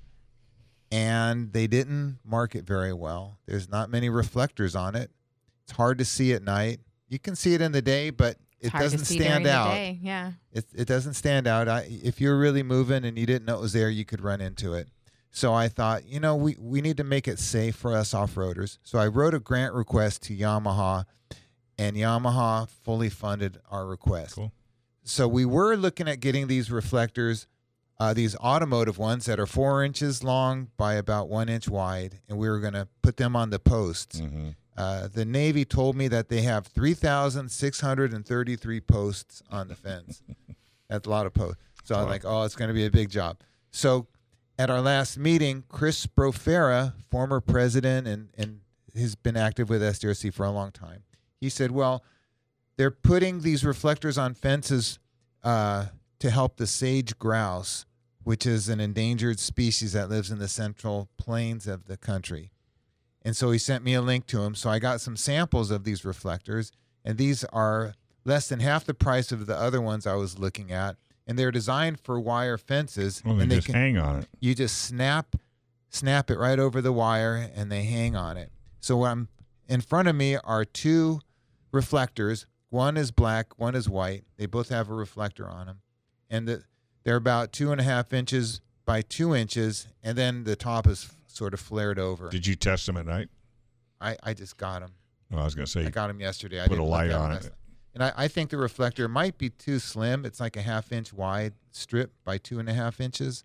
E: and they didn't mark it very well. There's not many reflectors on it. It's hard to see at night. You can see it in the day, but it
F: Hard
E: doesn't
F: to see
E: stand
F: during
E: out.
F: The day. Yeah.
E: It it doesn't stand out. I, if you're really moving and you didn't know it was there, you could run into it. So I thought, you know, we, we need to make it safe for us off-roaders. So I wrote a grant request to Yamaha, and Yamaha fully funded our request.
C: Cool.
E: So we were looking at getting these reflectors, uh, these automotive ones that are four inches long by about one inch wide, and we were going to put them on the posts.
C: Mm-hmm.
E: Uh, the Navy told me that they have three thousand six hundred thirty-three posts on the fence. That's a lot of posts. So I was
C: Wow.
E: like, oh, it's going to be a big job. So at our last meeting, Chris Profera, former president, and, and has been active with S D R C for a long time, he said, well, they're putting these reflectors on fences uh, to help the sage grouse, which is an endangered species that lives in the central plains of the country. And so he sent me a link to them. So I got some samples of these reflectors, and these are less than half the price of the other ones I was looking at. And they're designed for wire fences.
C: Well, they
E: and
C: just
E: can,
C: hang on it.
E: you just snap, snap it right over the wire, and they hang on it. So what I'm in front of me are two reflectors. One is black, one is white. They both have a reflector on them, and the, they're about two and a half inches by two inches, and then the top is sort of flared over.
C: Did you test them at night?
E: I, I just got them.
C: Well, I was going to say,
E: I got them yesterday. I
C: put a
E: didn't look
C: light
E: at 'em
C: on
E: last
C: it.
E: night. And I, I think the reflector might be too slim. It's like a half inch wide strip by two and a half inches.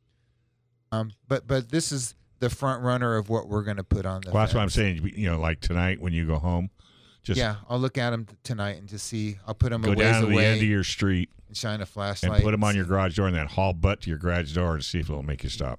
E: Um, but but this is the front runner of what we're going to put on the
C: well, that's what I'm
E: fence.
C: saying. You know, like tonight when you go home, just
E: Yeah, I'll look at them tonight and just see. I'll put them
C: go
E: a ways
C: down to the
E: away
C: end of your street
E: and shine a
C: and
E: flashlight.
C: put them on
E: see.
C: your garage door and then haul butt to your garage door and see if it'll make you stop.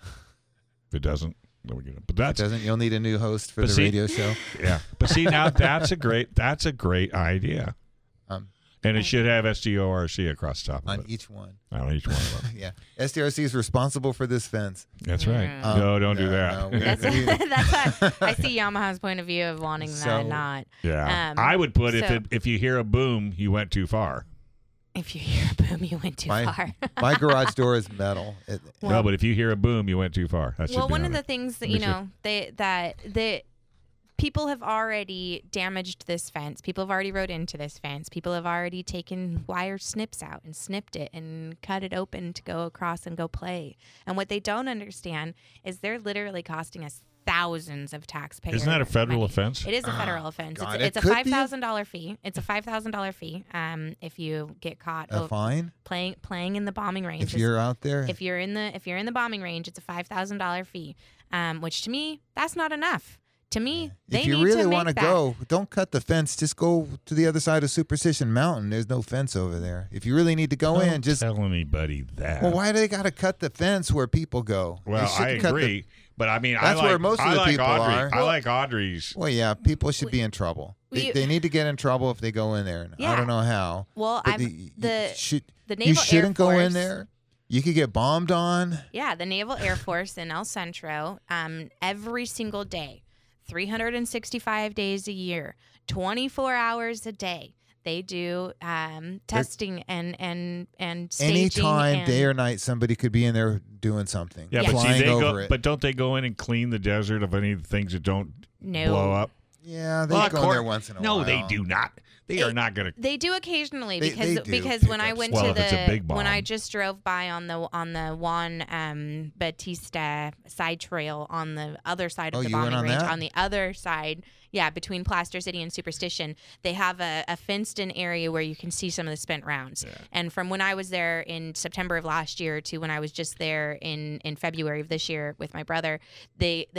C: If it doesn't, then we get it. But
E: If it
C: that's
E: doesn't, you'll need a new host for
C: But
E: the
C: see-
E: radio show.
C: yeah. But see, now that's a great that's a great idea,
E: Um,
C: and it should have S D O R C across the top of
E: on
C: it.
E: each one.
C: On each one of them.
E: Yeah, S D R C is responsible for this fence.
C: That's right.
F: Yeah.
C: no,
E: Um,
C: don't do
E: no,
C: that.
E: no, we-
F: That's
E: we-
F: that's what I see Yamaha's point of view of wanting
E: So-
F: that not.
C: yeah,
F: Um,
C: I would put if
F: so-
C: it, if you hear a boom, you went too far.
F: If you hear a boom, you went too
E: My-
F: far.
E: My garage door is metal. It,
C: no,
F: Well-
C: but if you hear a boom, you went too far. That should
D: Well,
C: be
D: one
C: on
D: of the
C: it.
D: things that
C: Let
D: you
C: me see.
D: know they that the people have already damaged this fence. People have already rode into this fence. People have already taken wire snips out and snipped it and cut it open to go across and go play. And what they don't understand is they're literally costing us thousands of taxpayers.
C: Isn't that a federal
D: money.
C: offense?
D: It is a federal offense.
E: God,
D: it's
E: it
D: it's a
E: could
D: five
E: be.
D: thousand dollar fee. It's a five thousand dollar fee. Um, if you get caught
E: a
D: o-
E: fine
D: playing playing in the bombing range.
E: if
D: It's-
E: you're out there.
D: if you're in the if you're in the bombing range, it's a five thousand dollar fee. Um, which to me, that's not enough. To me, they
E: if you
D: need
E: really
D: to
E: want
D: make
E: to
D: that.
E: go, don't cut the fence. Just go to the other side of Superstition Mountain. There's no fence over there. If you really need to go
C: Don't
E: in, just
C: tell anybody that.
E: well, why do they got to cut the fence where people go? They
C: Well, I
E: shouldn't cut the-
C: agree, but I mean, I
E: That's
C: like,
E: where most of
C: I
E: the
C: like
E: people
C: Audrey.
E: are.
C: I
E: Well-
C: like Audrey's.
E: Well, yeah, people should be in trouble. They,
D: We-
E: they need to get in trouble if they go in there. And I
D: Yeah.
E: don't know how.
D: Well,
E: but
D: I'm
E: the, you
D: the
E: should,
D: the
E: you
D: Naval Air
E: shouldn't go in
D: Force-
E: there. You could get bombed on.
D: Yeah, the Naval Air Force in El Centro, um, every single day, three hundred sixty-five days a year, twenty-four hours a day. They do um, testing and and and staging.
E: Anytime,
D: and,
E: day or night, somebody could be in there doing something.
C: Yeah,
D: Yeah.
C: but see,
E: flying
C: they
E: over
C: go.
E: it.
C: But don't they go in and clean the desert of any things that don't
D: no,
C: blow up?
E: yeah, they
C: Well,
E: go
C: of
E: in there
C: course-
E: once in a
C: no,
E: while.
C: they do not. They
D: They-
C: are not going to.
D: They do occasionally
E: They-
D: because
E: they do
D: because
E: pick
D: when I
E: up
D: went
C: stuff.
D: to
C: Well, if it's a
D: the
C: big
D: when I
C: bomb.
D: just drove by on the on the Juan um, Batista side trail on the other side of
E: Oh,
D: the
E: you went
D: bombing
E: on
D: range
E: that?
D: on the other side, yeah, between Plaster City and Superstition, they have a, a fenced in area where you can see some of the spent rounds. And from when I was there in September of last year to when I was just there in in February of this year with my brother, they they've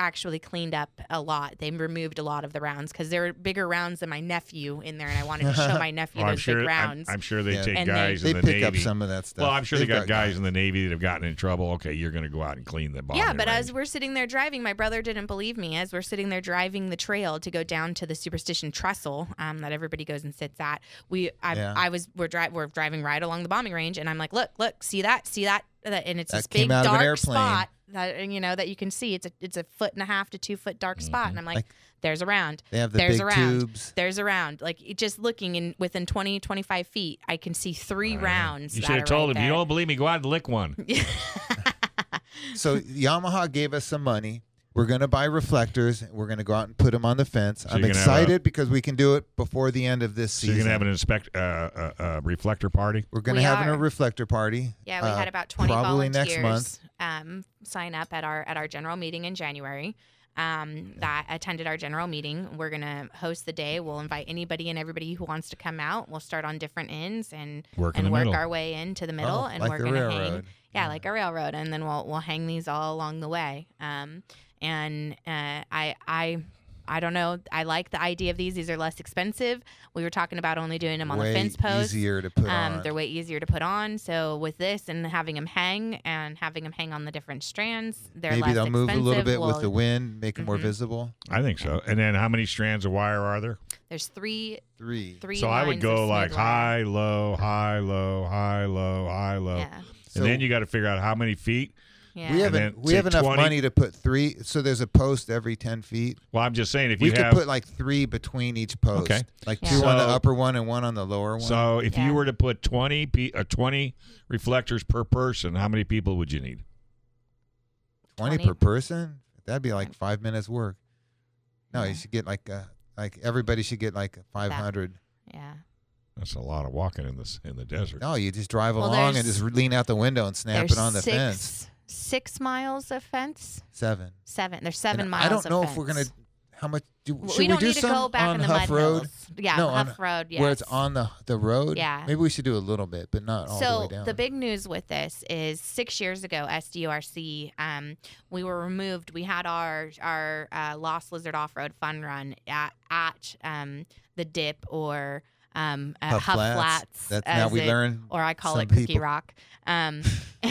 D: actually cleaned up a lot. They removed a lot of the rounds because there were bigger rounds than my nephew in there, and I wanted to show my nephew
C: Well, I'm
D: those
C: sure.
D: big
C: I'm,
D: rounds.
C: I'm sure they
E: Yeah.
C: take
D: And they-
C: guys
E: They
C: in the
E: pick
C: Navy.
E: up some of that stuff.
C: Well, I'm sure
E: They've
C: they got, guys
E: guys.
C: in the Navy that have gotten in trouble. Okay, you're going to go out and clean the bombing
D: Yeah, but
C: range.
D: as we're sitting there driving, my brother didn't believe me. As we're sitting there driving the trail to go down to the Superstition Trestle um, that everybody goes and sits at, we, I,
E: Yeah.
D: I was, we're, dri- we're driving right along the bombing range, and I'm like, look, look, see that, see that, That- and it's
E: That
D: this
E: came
D: big
E: out of an
D: dark
E: airplane.
D: spot that you know that you can see. It's a, it's a foot and a half to two foot dark spot, and I'm like,
E: Like-
D: there's a round.
E: They have the
D: there's
E: big
D: a round.
E: tubes.
D: There's a round. Like it- just looking in within twenty, twenty-five feet, I can see three rounds.
C: you
D: that
C: should have
D: are
C: told
D: right
C: him, you
D: there.
C: don't believe me, go out and lick one.
E: So Yamaha gave us some money. We're going to buy reflectors. We're going to go out and put them on the fence. I'm
C: you're gonna have
E: excited because we can do it before the end of this
C: So you're
E: season.
C: going to have an inspect uh, uh, uh, reflector party?
E: We're going to
D: We
E: have
D: are.
E: a reflector party.
D: Yeah, we
E: uh,
D: had about twenty
E: probably
D: volunteers
E: next month.
D: Um, sign up at our at our general meeting in January. Um, that attended our general meeting. We're gonna host the day. We'll invite anybody and everybody who wants to come out. We'll start on different ends and
C: Work in
D: and
C: the
D: work
C: middle.
D: our way into the middle.
E: Oh,
D: and
E: like
D: we're
E: a
D: gonna hang,
E: railroad.
D: yeah, like a railroad. And then we'll we'll hang these all along the way. Um, and uh, I I. I don't know. I like the idea of these. These are less expensive. We were talking about only doing them on
E: Way
D: the fence posts.
E: easier to put
D: Um,
E: on.
D: they're way easier to put on. So with this and having them hang and having them hang on the different strands, they're
E: Maybe
D: less
E: they'll move a little
D: expensive.
E: bit with
D: We'll-
E: the wind, make them more
D: Mhm.
E: visible.
C: I think so. And then how many strands of wire are there?
D: There's three
E: Three.
D: three.
C: So I would
D: lines
C: go
D: of smooth
C: like
D: wire.
C: high, low, high, low, high, low, high, low.
D: Yeah,
C: And
E: So-
C: then you got to figure out how many feet.
D: yeah.
E: We have
C: And
E: en-
C: then
E: we have
C: take
E: enough
C: twenty
E: money to put three. So there's a post every ten feet.
C: Well, I'm just saying if
E: We
C: you
E: could
C: have
E: put like three between each post.
C: Okay.
E: Like
D: Yeah.
E: two on the
C: So-
E: upper one and one on the lower one.
C: so if
D: Yeah.
C: you were to put twenty pe- uh, twenty reflectors per person, how many people would you need?
E: twenty
D: twenty.
E: per person. That'd be like five minutes work. No, you should get like uh like everybody should get like five hundred.
D: yeah.
C: That's a lot of walking in this in the desert.
E: No, you just drive
D: Well,
E: along and
D: there's-
E: just lean out the window and snap
D: There's
E: it on the
D: six,
E: fence.
D: Six miles of fence.
E: Seven.
D: Seven. There's seven
E: And
D: miles.
E: I don't know
D: of
E: if we're
D: fence.
E: gonna. How much do
D: Well,
E: should
D: we don't
E: do
D: need to
E: some
D: go back
E: on
D: in the
E: Huff
D: mud
E: Road?
D: hills. Yeah,
E: No,
D: Huff
E: on-
D: Road. Yes.
E: Where it's on the the road.
D: Yeah.
E: Maybe we should do a little bit, but not all the way
D: So
E: down.
D: the big news with this is six years ago, S D O R C, um, we were removed. We had our our uh, Lost Lizard Off Road Fun Run at at um, the Dip or um, uh,
E: Huff
D: Huff,
E: Flats.
D: Flats.
E: That's
D: as
E: now we
D: it-
E: learn
D: or I call
E: some
D: it Cookie
E: people-
D: Rock. Um,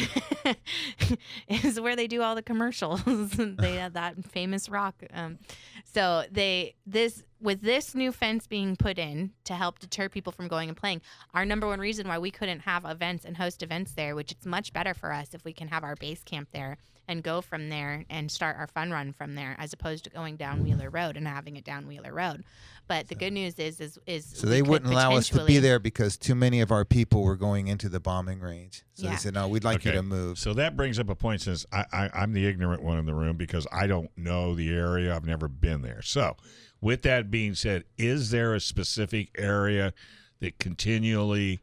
D: is where they do all the commercials. They have that famous rock. Um, so they this with this new fence being put in to help deter people from going and playing. Our number one reason why we couldn't have events and host events there, which it's much better for us if we can have our base camp there and go from there and start our fun run from there, as opposed to going down Wheeler Road and having it down Wheeler Road. But the good news is, is, is
E: so
D: we
E: they
D: could
E: wouldn't allow us to be
D: potentially-
E: there because too many of our people were going into the bombing range. So
D: Yeah.
E: they said, "No, we'd like you
C: Okay.
E: to move."
C: So that brings up a point since I, I, I'm the ignorant one in the room because I don't know the area. I've never been there. So with that being said, is there a specific area that continually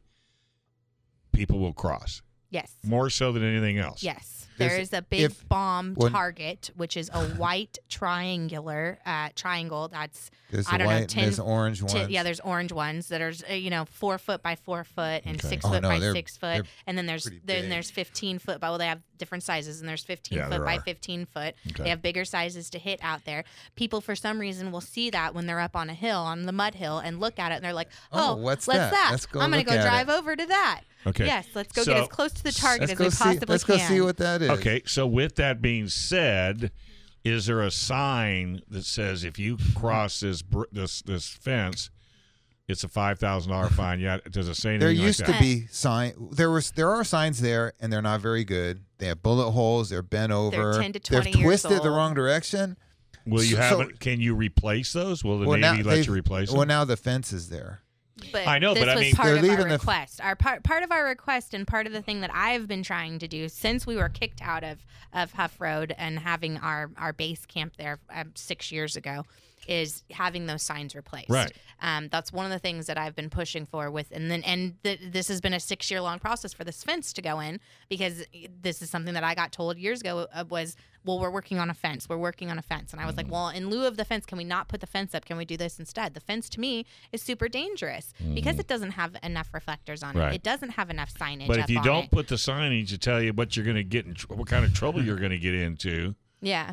C: people will cross?
D: Yes.
C: More so than anything else?
D: Yes.
E: There's-
D: There is a big
E: if-
D: bomb
E: when-
D: target, which is a white triangular uh, triangle. That's
E: There's
D: I
E: the
D: don't know,
E: white, and
D: ten
E: there's the orange
D: Ti-
E: ones.
D: yeah, there's orange ones that are uh, you know four foot by four foot and
C: Okay.
D: six
E: Oh,
D: foot
E: no,
D: by
E: they're-
D: six
E: they're
D: foot, and then there's
E: pretty
D: then
E: big.
D: there's fifteen foot. But well, they have different sizes, and there's fifteen
C: Yeah,
D: foot
C: there
D: by
C: are.
D: fifteen foot.
C: Okay.
D: They have bigger sizes to hit out there. People for some reason will see that when they're up on a hill, on the mud hill, and look at it, and they're like,
E: Oh,
D: "Oh,
E: what's
D: let's
E: that?
D: that?
E: Let's go
D: I'm gonna
E: look
D: go
E: at
D: drive
E: it."
D: over to that."
C: Okay.
D: Yes, let's go
C: So-
D: get as close to the target
E: let's
D: as
E: go
D: we
E: see.
D: possibly
E: Let's
D: can.
E: go see what that is.
C: Okay, so with that being said, is there a sign that says if you cross this br- this this fence, it's a five thousand dollar fine? Yeah, does it say anything
E: There
C: like
E: used
C: that?
E: to be sign. There was there are signs there, and they're not very good. They have bullet holes. They're bent over.
D: ten to
E: They're
D: twenty years
E: twisted the
D: old.
E: wrong direction.
C: Will you
E: So-
C: have
E: so-
C: it? Can you replace those? Will the
E: Well, now
C: Navy let
E: they've-
C: you replace them?
E: Well, now the fence is there.
D: But
C: I know,
D: this
C: but I
D: was
C: mean-
D: part
E: They're
D: of our
E: leaving the f-
D: request. Our part part of our request and part of the thing that I've been trying to do since we were kicked out of, of Huff Road and having our, our base camp there um, six years ago is having those signs replaced.
C: Right.
D: Um, that's one of the things that I've been pushing for with, and then and th- this has been a six year long process for this fence to go in because this is something that I got told years ago uh, was, well, we're working on a fence. We're working on a fence, and I was
C: Mm-hmm.
D: like, well, in lieu of the fence, can we not put the fence up? Can we do this instead? The fence to me is super dangerous because it doesn't have enough reflectors on
C: Mm-hmm. Right.
D: it. It doesn't have enough signage.
C: But
D: up
C: if you
D: on
C: don't
D: it.
C: put the signage to tell you what you're going to get in, tr- what kind of trouble you're going to get into,
D: yeah.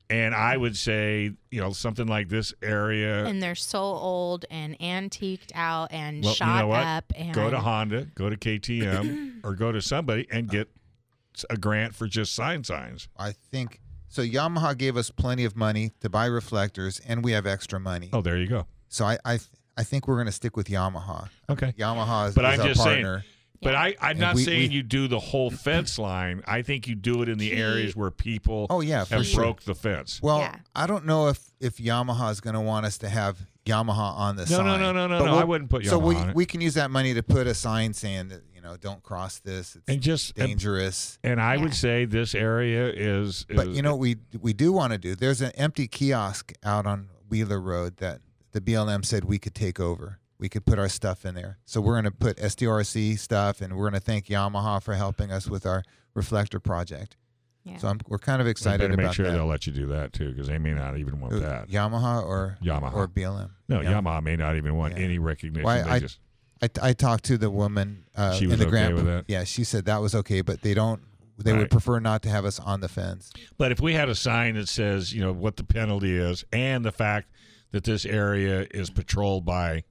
C: And I would say, you know, something like this area.
D: And they're so old and antiqued out and
C: well,
D: shot
C: you know what?
D: up. And
C: Go to Honda, go to K T M, or go to somebody and get a grant for just sign signs.
E: I think so. Yamaha gave us plenty of money to buy reflectors, and we have extra money.
C: Oh, there you go.
E: So I I, I think we're going to stick with Yamaha.
C: Okay.
E: Yamaha is,
C: But
E: is
C: I'm
E: our
C: just saying-
E: partner.
C: But I, I'm
E: And
C: not
E: we-
C: saying
E: we-
C: you do the whole fence line. I think you do it in the
D: Key-
C: areas where people
E: Oh yeah, for
C: have
E: sure.
C: broke the fence.
E: Well,
D: Yeah.
E: I don't know if if Yamaha is going to want us to have Yamaha on the
C: No,
E: sign.
C: no, no, no, no,
E: But
C: no,
E: we'll-
C: I wouldn't put
E: So
C: Yamaha
E: we
C: on it.
E: we can use that money to put a sign saying that, you know, don't cross this. It's
C: And just and,
E: dangerous.
C: and I
D: Yeah.
C: would say this area is, is
E: But you know what we we do want to do? There's an empty kiosk out on Wheeler Road that the B L M said we could take over. We could put our stuff in there. So we're going to put S D R C stuff, and we're going to thank Yamaha for helping us with our reflector project.
D: Yeah.
E: So I'm, we're kind of
C: you
E: excited
C: better make
E: about
C: sure
E: that.
C: they'll let you do that too, because they may not even want
E: Who,
C: that.
E: Yamaha or
C: Yamaha.
E: or B L M?
C: No,
E: Yeah.
C: Yamaha may not even want
E: Yeah.
C: any recognition.
E: Why,
C: they
E: I-
C: just
E: I, I talked to the woman uh,
C: She
E: in
C: was
E: the
C: okay
E: grant.
C: with that?
E: Yeah, she said that was okay, but they don't. They
C: Right.
E: would prefer not to have us on the fence.
C: But if we had a sign that says, you know, what the penalty is, and the fact that this area is patrolled by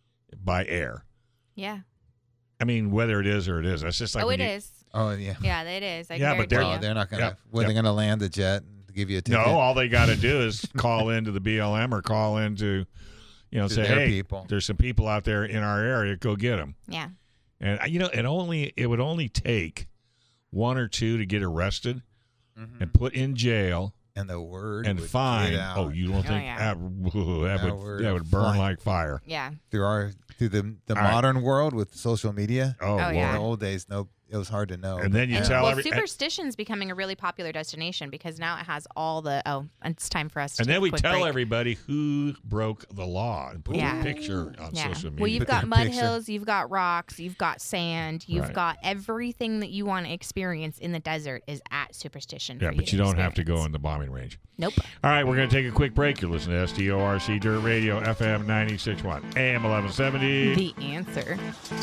C: by air,
D: yeah.
C: I mean, whether it is or it is, that's just like
D: oh,
C: when
D: it
C: you-
D: is.
E: Oh yeah.
D: Yeah, it is. I
C: Yeah, but
D: guarantee
C: they're-
E: Oh,
D: you.
E: they're not gonna.
C: Yep,
E: Were
C: yep.
E: they gonna land the jet and give you a ticket?
C: No, all they got to do is call into the B L M or call into, you know,
E: To
C: say,
E: their
C: hey,
E: people.
C: there's some people out there in our area, go get them.
D: Yeah.
C: And uh, you know, it only it would only take one or two to get arrested
E: Mhm.
C: and put in jail
E: And the word
C: and
E: would
C: fine.
E: get out
C: Oh, you don't think
D: yeah.
C: that, that
E: That
C: would
E: word
C: that
E: would
C: would burn
E: fly.
C: like fire?
D: Yeah.
E: through our through the the
C: All right.
E: modern world with social media.
C: Oh,
D: Oh,
C: Lord.
E: In
D: yeah.
E: the old days, no, it was hard to know.
C: And then you
D: And,
C: tell
D: well,
C: every and,
D: Superstition's becoming a really popular destination because now it has all the. Oh, it's time for us to
C: and
D: take
C: then
D: a
C: we
D: quick
C: tell
D: break.
C: everybody who broke the law and put
D: Yeah.
C: a picture on
D: Yeah.
C: social media.
D: Well, you've
E: Put
D: got
E: the
D: mud
E: picture.
D: hills, you've got rocks, you've got sand, you've
C: Right.
D: got everything that you want to experience in the desert is at Superstition.
C: yeah,
D: for
C: but you don't have to go
D: experience.
C: in the bombing range.
D: Nope.
C: All right, we're going to take a quick break. You're listening to S T O R C Dirt Radio, F M ninety-six point one, A M eleven seventy.
D: The answer.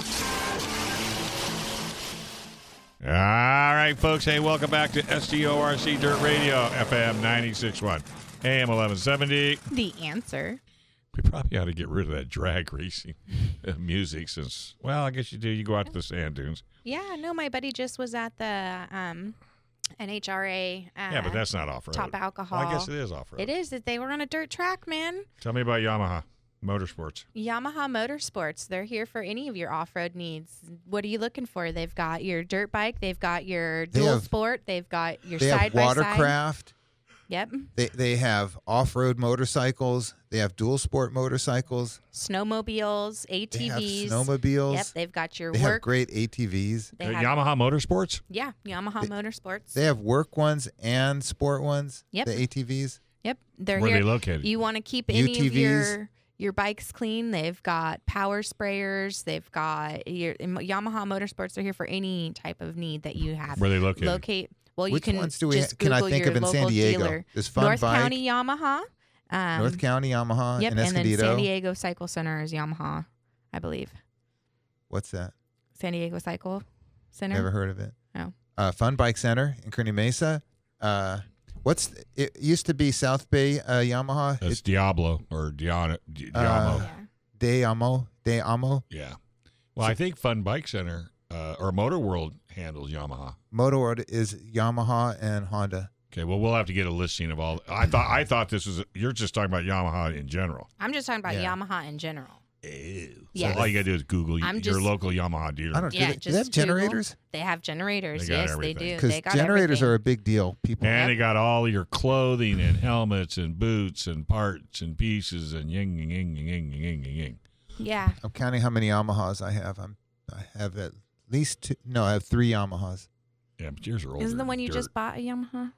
C: All right, folks. Hey, welcome back to S T O R C Dirt Radio, F M ninety-six point one, A M eleven seventy.
D: The answer.
C: We probably ought to get rid of that drag racing uh, music since, well, I guess you do. You go out to the sand dunes.
D: Yeah, no, my buddy just was at the um, N H R A. Uh,
C: Yeah, but that's not off-road.
D: Top Alcohol.
C: Well, I guess it is off-road.
D: It is that they were on a dirt track, man.
C: Tell me about Yamaha Motorsports.
D: Yamaha Motorsports. They're here for any of your off-road needs. What are you looking for? They've got your dirt bike. They've got your
E: They
D: dual
E: have-
D: sport. They've got your
E: they have
D: side by side.
E: watercraft.
D: Yep.
E: They they have off road motorcycles. They have dual sport motorcycles.
D: Snowmobiles,
E: They
D: A T Vs.
E: have snowmobiles.
D: Yep. They've got your
E: They have
D: work.
E: great A T Vs.
D: They
C: Uh,
D: have,
C: Yamaha Motorsports?
D: yeah, Yamaha Motorsports.
E: They have work ones and sport ones.
D: Yep.
E: The A T Vs.
D: Yep. They're
C: Where are
D: here.
C: they located?
D: You want to keep any
E: U T
D: of
E: Vs.
D: your your bikes clean. They've got power sprayers. They've got your Yamaha Motorsports are here for any type of need that you have.
C: Where are they located?
D: Locate. Well,
E: Which
D: you can
E: ones do we
D: just
E: ha- can I
D: Google
E: think
D: your
E: of in San
D: local
E: Diego?
D: dealer.
E: There's Fun
D: North
E: Bike.
D: County Yamaha. Um,
E: North County Yamaha
D: Yep,
E: and
D: and then
E: Escondido.
D: San Diego Cycle Center is Yamaha, I believe.
E: What's that?
D: San Diego Cycle Center.
E: Never heard of it.
D: Oh.
E: Uh, Fun Bike Center in Kearney Mesa. Uh, what's it used to be South Bay uh, Yamaha.
C: That's
E: It's
C: Diablo or Diana, Di-
E: Uh,
C: Diamo.
D: Yeah.
E: De Amo. De Amo.
C: yeah. Well, I think Fun Bike Center uh, or Motor World handles Yamaha.
E: Motor World is Yamaha and Honda.
C: Okay, well, we'll have to get a listing of all. I thought I thought this was. You're just talking about Yamaha in general.
D: I'm just talking about
E: Yeah.
D: Yamaha in general.
C: Ew.
D: Yes.
C: So all you got to do is Google
D: I'm
C: your
D: just-
C: local Yamaha dealer.
E: I don't.
D: Yeah,
E: do, they, do
D: just
E: they have
D: Google.
E: generators?
D: They have generators.
C: They got
D: yes,
C: everything.
D: they do.
E: Because
D: They got
E: generators
D: everything.
E: are a big deal. People.
C: And they got all your clothing and helmets and boots and parts and pieces and ying ying ying ying ying ying ying ying.
D: Yeah.
E: I'm counting how many Yamahas I have. I'm. I have at least two. No, I have three Yamahas.
C: Yeah, but yours are older.
D: Isn't the
C: than
D: one you
C: dirt.
D: just bought a Yamaha?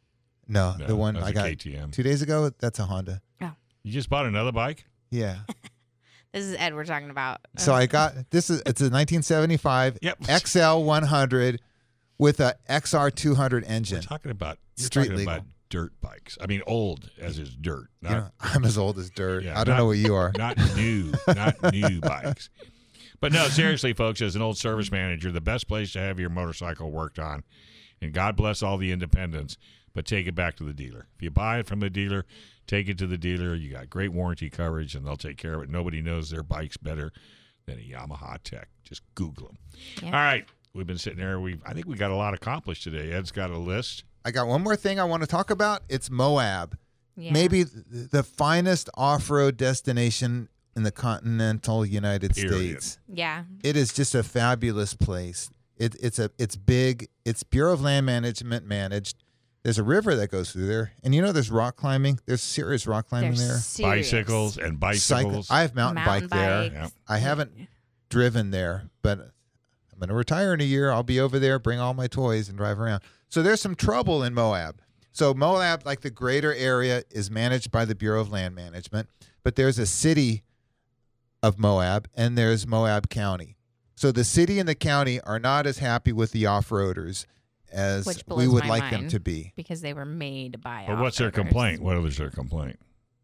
E: No,
C: No,
E: the one
C: that's
E: I
C: a
E: got
C: K T M.
E: two days ago. That's a Honda.
C: You just bought another bike?
E: Yeah.
D: This is Ed we're talking about.
E: So I got this is it's a nineteen seventy-five
C: Yep.
E: X L one hundred with a X R two hundred
C: We're
E: engine.
C: talking about you're
E: Street
C: talking
E: legal.
C: about dirt bikes. I mean, old as is dirt,
E: You
C: not
E: know, I'm as old as dirt.
C: Yeah,
E: I don't
C: not-
E: know what you are.
C: not new, not new bikes. But no, seriously, folks, as an old service manager, the best place to have your motorcycle worked on And God bless all the independents, but take it back to the dealer. If you buy it from the dealer, take it to the dealer. You got great warranty coverage, and they'll take care of it. Nobody knows their bikes better than a Yamaha Tech. Just Google them.
D: Yeah.
C: All right. We've been sitting there. We I think we got a lot accomplished today. Ed's got a list.
E: I got one more thing I want to talk about. It's Moab.
D: Yeah.
E: Maybe th- the finest off-road destination in the continental United
C: Period.
E: States.
D: Yeah.
E: It is just a fabulous place. It, it's a it's big. It's Bureau of Land Management managed. There's a river that goes through there, and you know there's rock climbing. There's serious rock climbing
D: They're
E: there.
D: serious.
C: Bicycles and
E: Cycle-
C: bicycles.
E: I have mountain,
D: Mountain
E: bike there.
D: bikes.
E: I haven't driven there, but I'm going to retire in a year. I'll be over there, bring all my toys, and drive around. So there's some trouble in Moab. So Moab, like the greater area, is managed by the Bureau of Land Management, but there's a city of Moab, and there's Moab County. So the city and the county are not as happy with the off-roaders as
D: Which
E: we
D: blows
E: would
D: my
E: like them
D: mind.
E: to be.
D: Because they were made by
C: But what's their
D: off-roaders.
C: complaint? What is their complaint?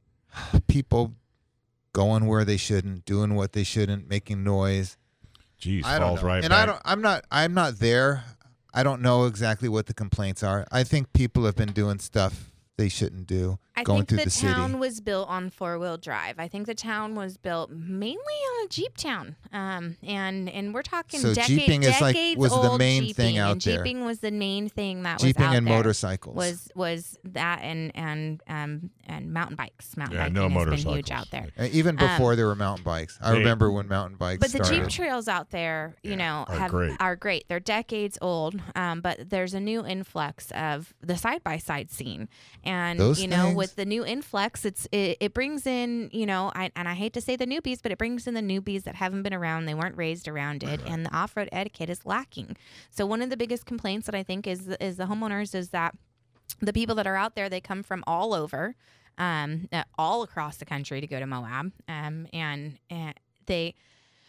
E: People going where they shouldn't, doing what they shouldn't, making noise.
C: Geez,
E: I don't
C: falls
E: know.
C: right
E: and
C: back.
E: I don't. I'm not. I'm not there. I don't know exactly what the complaints are. I think people have been doing stuff they shouldn't do,
D: I
E: going
D: think
E: through
D: the,
E: the, city.
D: town was built on four-wheel drive. I think the town was built mainly on a Jeep town, um, and and we're talking
E: So
D: decade,
E: Jeeping is like-
D: decades
E: was the
D: old
E: main
D: Jeeping,
E: thing out
D: and
E: there.
D: Jeeping was the main thing that was
E: Jeeping
D: out
E: and
D: there.
E: motorcycles.
D: was was that and and um and mountain bikes. Mountain
C: Yeah,
D: biking
C: no
D: has been
C: motorcycles.
D: huge out there.
E: Uh, even before there were mountain bikes. I
C: They-
E: remember when mountain bikes
D: But the
E: started.
D: Jeep trails out there, you
C: Yeah,
D: know,
C: are
D: have
C: great.
D: are great. They're decades old, um, but there's a new influx of the side by side scene, and
E: Those
D: you know,
E: things?
D: with the new influx, it's it, it brings in, you know, I, and I hate to say the newbies, but it brings in the newbies that haven't been around, they weren't raised around it, and the off road etiquette is lacking. So one of the biggest complaints that I think is is the homeowners is that the people that are out there, they come from all over, um, uh, all across the country to go to Moab, um, and, and they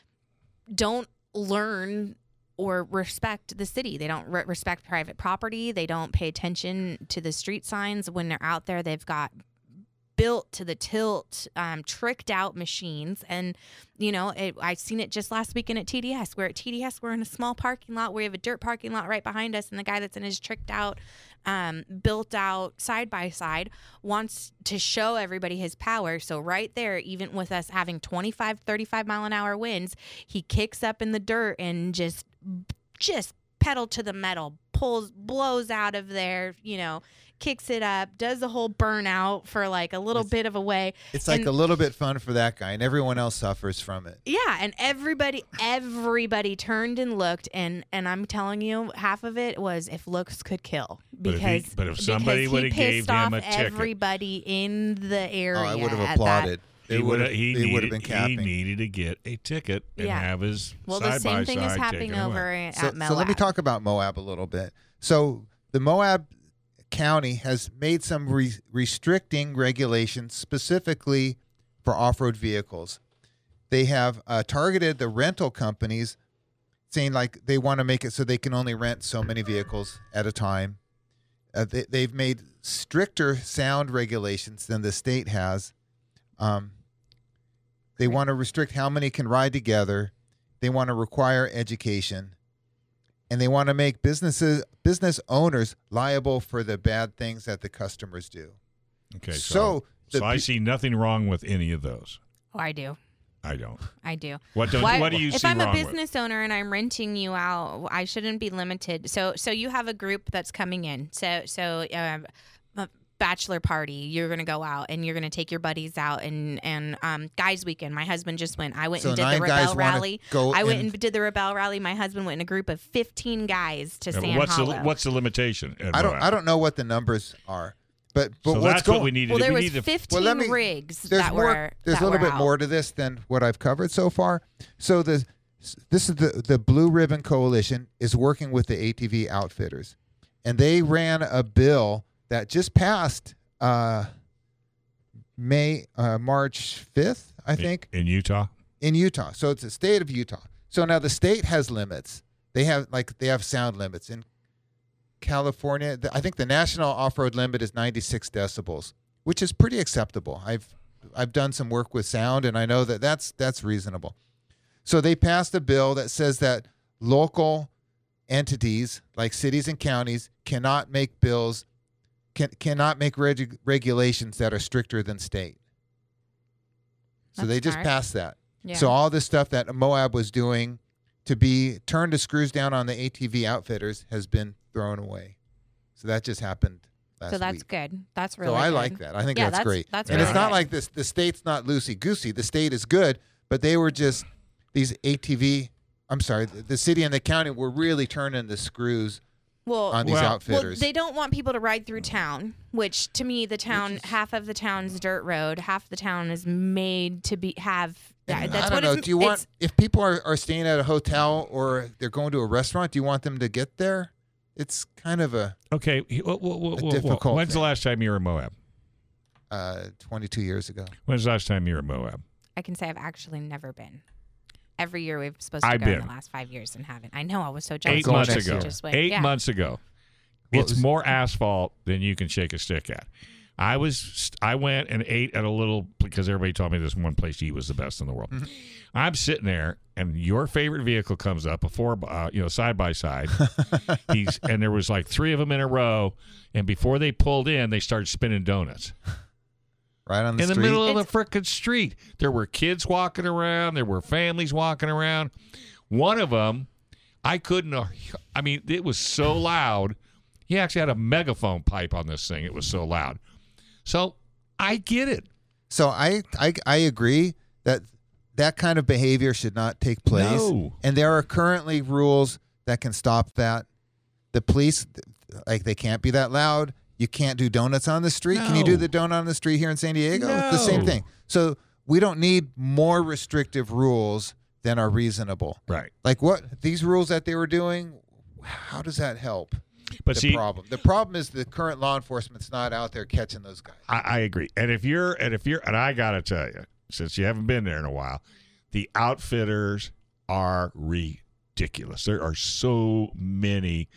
D: don't learn or respect the city. They don't re- respect private property. They don't pay attention to the street signs. When they're out there, they've got built to the tilt, um, tricked out machines. And, you know, it, I've seen it just last weekend at T D S. We're at T D S. We're in a small parking lot. We have a dirt parking lot right behind us. And the guy that's in his tricked out, um, built out side by side wants to show everybody his power. So right there, even with us having twenty-five, thirty-five mile an hour winds, he kicks up in the dirt and just, just pedal to the metal, pulls, blows out of there, you know, kicks it up, does the whole burnout for like a little
E: It's-
D: bit of a way.
E: it's like
D: and-
E: a little bit fun for that guy, and everyone else suffers from it.
D: Yeah, and everybody everybody turned and looked, and and I'm telling you, half of it was if looks could kill,
C: But if he-
D: because
C: but if somebody
D: because
C: would've
D: he
C: gave
D: pissed
C: him
D: off
C: a ticket.
D: everybody in the area.
E: Oh, I would have
D: at
E: applauded.
C: He
E: They
C: would
E: would
C: have.
E: have.
C: He
E: They would
C: needed.
E: have been
C: He
E: capping.
C: needed to get a ticket and
D: Yeah.
C: have his
D: That. Well,
C: side
D: the same
C: by
D: thing is
C: side
D: happening
C: taken
D: over
C: away.
D: at
E: So,
D: Moab.
E: so let me talk about Moab a little bit. So the Moab County has made some re- restricting regulations specifically for off-road vehicles. They have uh, targeted the rental companies, saying like they want to make it so they can only rent so many vehicles at a time. Uh, they, they've made stricter sound regulations than the state has. Um, they want to restrict how many can ride together. They want to require education. And they want to make businesses business owners liable for the bad things that the customers do.
C: Okay, so
E: So,
C: so,
E: the
C: I
E: pe-
C: see nothing wrong with any of those.
D: Oh, I do.
C: I don't.
D: I do.
C: What don't?
D: Why-
C: what do you
D: if
C: see
D: I'm
C: wrong
D: a business owner and I'm renting you out, I shouldn't be limited. So, so you have a group that's coming in. So, so uh, a bachelor party, you're gonna go out and you're gonna take your buddies out and and um, guys' weekend. My husband just went. I went
E: So
D: and did
E: nine
D: the
E: guys
D: Rebel
E: wanna
D: Rally.
E: go
D: I went
E: and-
D: and did the Rebel Rally. My husband went in a group of fifteen guys to
C: with?
D: San
C: What's the
D: Hollow.
C: what's the limitation? Ed
E: I don't
C: Moab?
E: I don't know what the numbers are, but but
C: So
E: what's
C: that's
E: going
C: what we need to
D: well,
C: do.
D: there
C: we
D: was
C: need to
D: fifteen
E: Well, let me-
D: rigs
E: there's
D: that
E: more.
D: were
E: there's
D: that
E: a little
D: were
E: bit
D: out.
E: more to this than what I've covered so far. So the this is the the Blue Ribbon Coalition is working with the A T V outfitters, and they ran a bill that just passed uh, May uh, March fifth, I think,
C: in Utah.
E: in Utah. So it's the state of Utah. So now the state has limits. They have like they have sound limits in California. The, I think the national off-road limit is ninety-six decibels, which is pretty acceptable. I've I've done some work with sound, and I know that that's that's reasonable. So they passed a bill that says that local entities like cities and counties cannot make bills, can, cannot make reg- regulations that are stricter than state. So
F: That's
E: they just
F: smart.
E: passed that.
F: Yeah.
E: So all this stuff that Moab was doing to be turned the screws down on the A T V outfitters has been thrown away. So that just happened last
F: so that's
E: week.
F: good. That's really
E: so I
F: good.
E: like that. I think
F: Yeah,
E: that's,
F: that's-
E: great.
F: that's
E: and
F: really
E: it's not
F: good.
E: like this. The state's not loosey goosey. The state is good, but they were just these A T V. I'm sorry, the, the city and the county were really turning the screws
D: Well,
E: on these
C: Well-
D: well,
E: outfitters.
D: they don't want people to ride through town, which to me, the town, half of the town's dirt road, half the town is made to be have. That,
E: And
D: that's
E: I don't
D: what
E: know.
D: it's,
E: Do you want
D: it's-
E: if people are, are staying at a hotel or they're going to a restaurant? Do you want them to get there? It's kind of a
C: Okay. he- whoa, whoa, whoa,
E: A
C: whoa,
E: difficult
C: whoa. When's the
E: thing.
C: last time you were in Moab?
E: uh, twenty-two years ago.
C: When's the last time you were in Moab?
F: I can say I've actually never been. Every year we've supposed to
C: I've
F: go in
C: been.
F: the last five years and haven't. I know. I was so jealous.
C: Eight
E: going
C: months
E: next
C: ago.
E: year.
F: Just wait.
C: Eight
F: Yeah.
C: months ago.
E: What
C: It's
E: was-
C: more asphalt than you can shake a stick at. I was I went and ate at a little because everybody told me this one place to eat was the best in the world. I'm sitting there and your favorite vehicle comes up, a four uh, you know side by side. He's and there was like three of them in a row, and before they pulled in, they started spinning donuts
E: Right on the
C: in the
E: street.
C: middle of the frickin' street. There were kids walking around. There were families walking around. One of them, I couldn't. I mean, it was so loud. He actually had a megaphone pipe on this thing. It was so loud. So I get it.
E: So I, I I agree that that kind of behavior should not take place.
C: No.
E: And there are currently rules that can stop that. The police, like, they can't be that loud. You can't do donuts on the street. Can you do
C: No.
E: the donut on the street here in San Diego? The same
C: No.
E: thing. So we don't need more restrictive rules than are reasonable.
C: Right.
E: Like what these rules that they were doing, how does that help?
C: But
E: the
C: see,
E: problem. The problem is the current law enforcement's not out there catching those guys.
C: I, I agree. And if you're, and if you're, and I got to tell you, since you haven't been there in a while, the outfitters are ridiculous. There are so many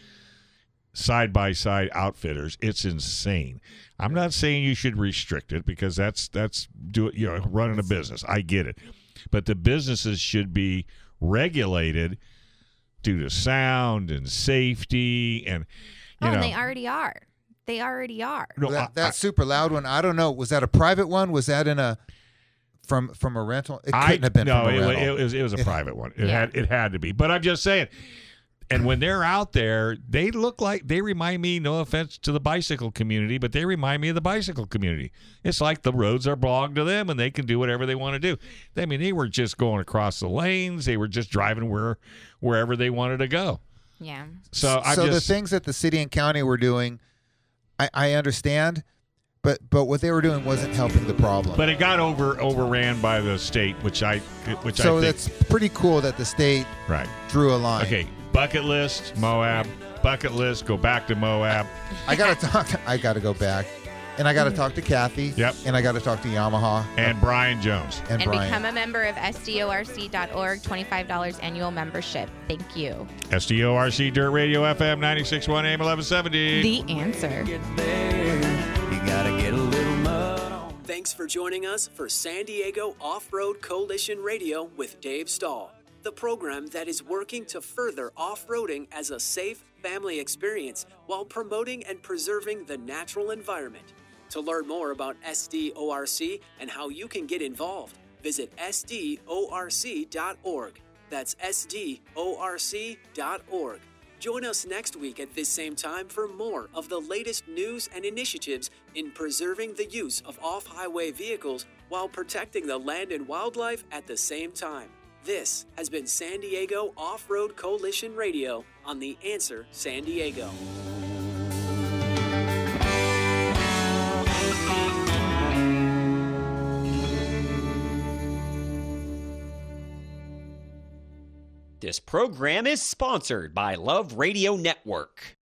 C: side by side outfitters. It's insane. I'm not saying you should restrict it because that's that's do it, you know, running a business. I get it. But the businesses should be regulated due to sound and safety and you
F: Oh,
C: know
F: and they already are. They already are.
C: no, I-
E: that that super loud one, I don't know. Was that a private one? Was that in a from from a rental? It
C: I,
E: couldn't have been
C: no,
E: from a
C: it, wa-
E: rental.
C: it was it was a
E: It-
C: private one. It
F: Yeah.
C: had it had to be. But I'm just saying. And when they're out there, they look like they remind me. No offense to the bicycle community, but they remind me of the bicycle community. It's like the roads are belong to them, and they can do whatever they want to do. I mean, they were just going across the lanes. They were just driving where wherever they wanted to go.
F: Yeah.
C: So I
E: so
C: just
E: the things that the city and county were doing, I, I understand, but but what they were doing wasn't helping the problem.
C: but it got over overran by the state, which I which
E: so
C: I think
E: that's pretty cool that the state
C: right.
E: drew a line.
C: Okay, bucket list Moab. Bucket list. Go back to Moab.
E: I gotta talk. To, I gotta go back, and I gotta talk to Kathy.
C: Yep.
E: And I gotta talk to Yamaha
C: And Brian Jones.
E: and,
F: And
E: Brian.
F: become a member of S D O R C dot org, twenty-five dollars annual membership. Thank you.
C: S D O R C Dirt Radio F M ninety-six point one A M eleven seventy.
F: The answer.
B: Thanks for joining us for San Diego Off-Road Coalition Radio with Dave Stahl, the program that is working to further off-roading as a safe family experience while promoting and preserving the natural environment. To learn more about S D O R C and how you can get involved, visit S D O R C dot org. That's S D O R C dot org. Join us next week at this same time for more of the latest news and initiatives in preserving the use of off-highway vehicles while protecting the land and wildlife at the same time. This has been San Diego Off-Road Coalition Radio on The Answer San Diego.
A: This program is sponsored by Love Radio Network.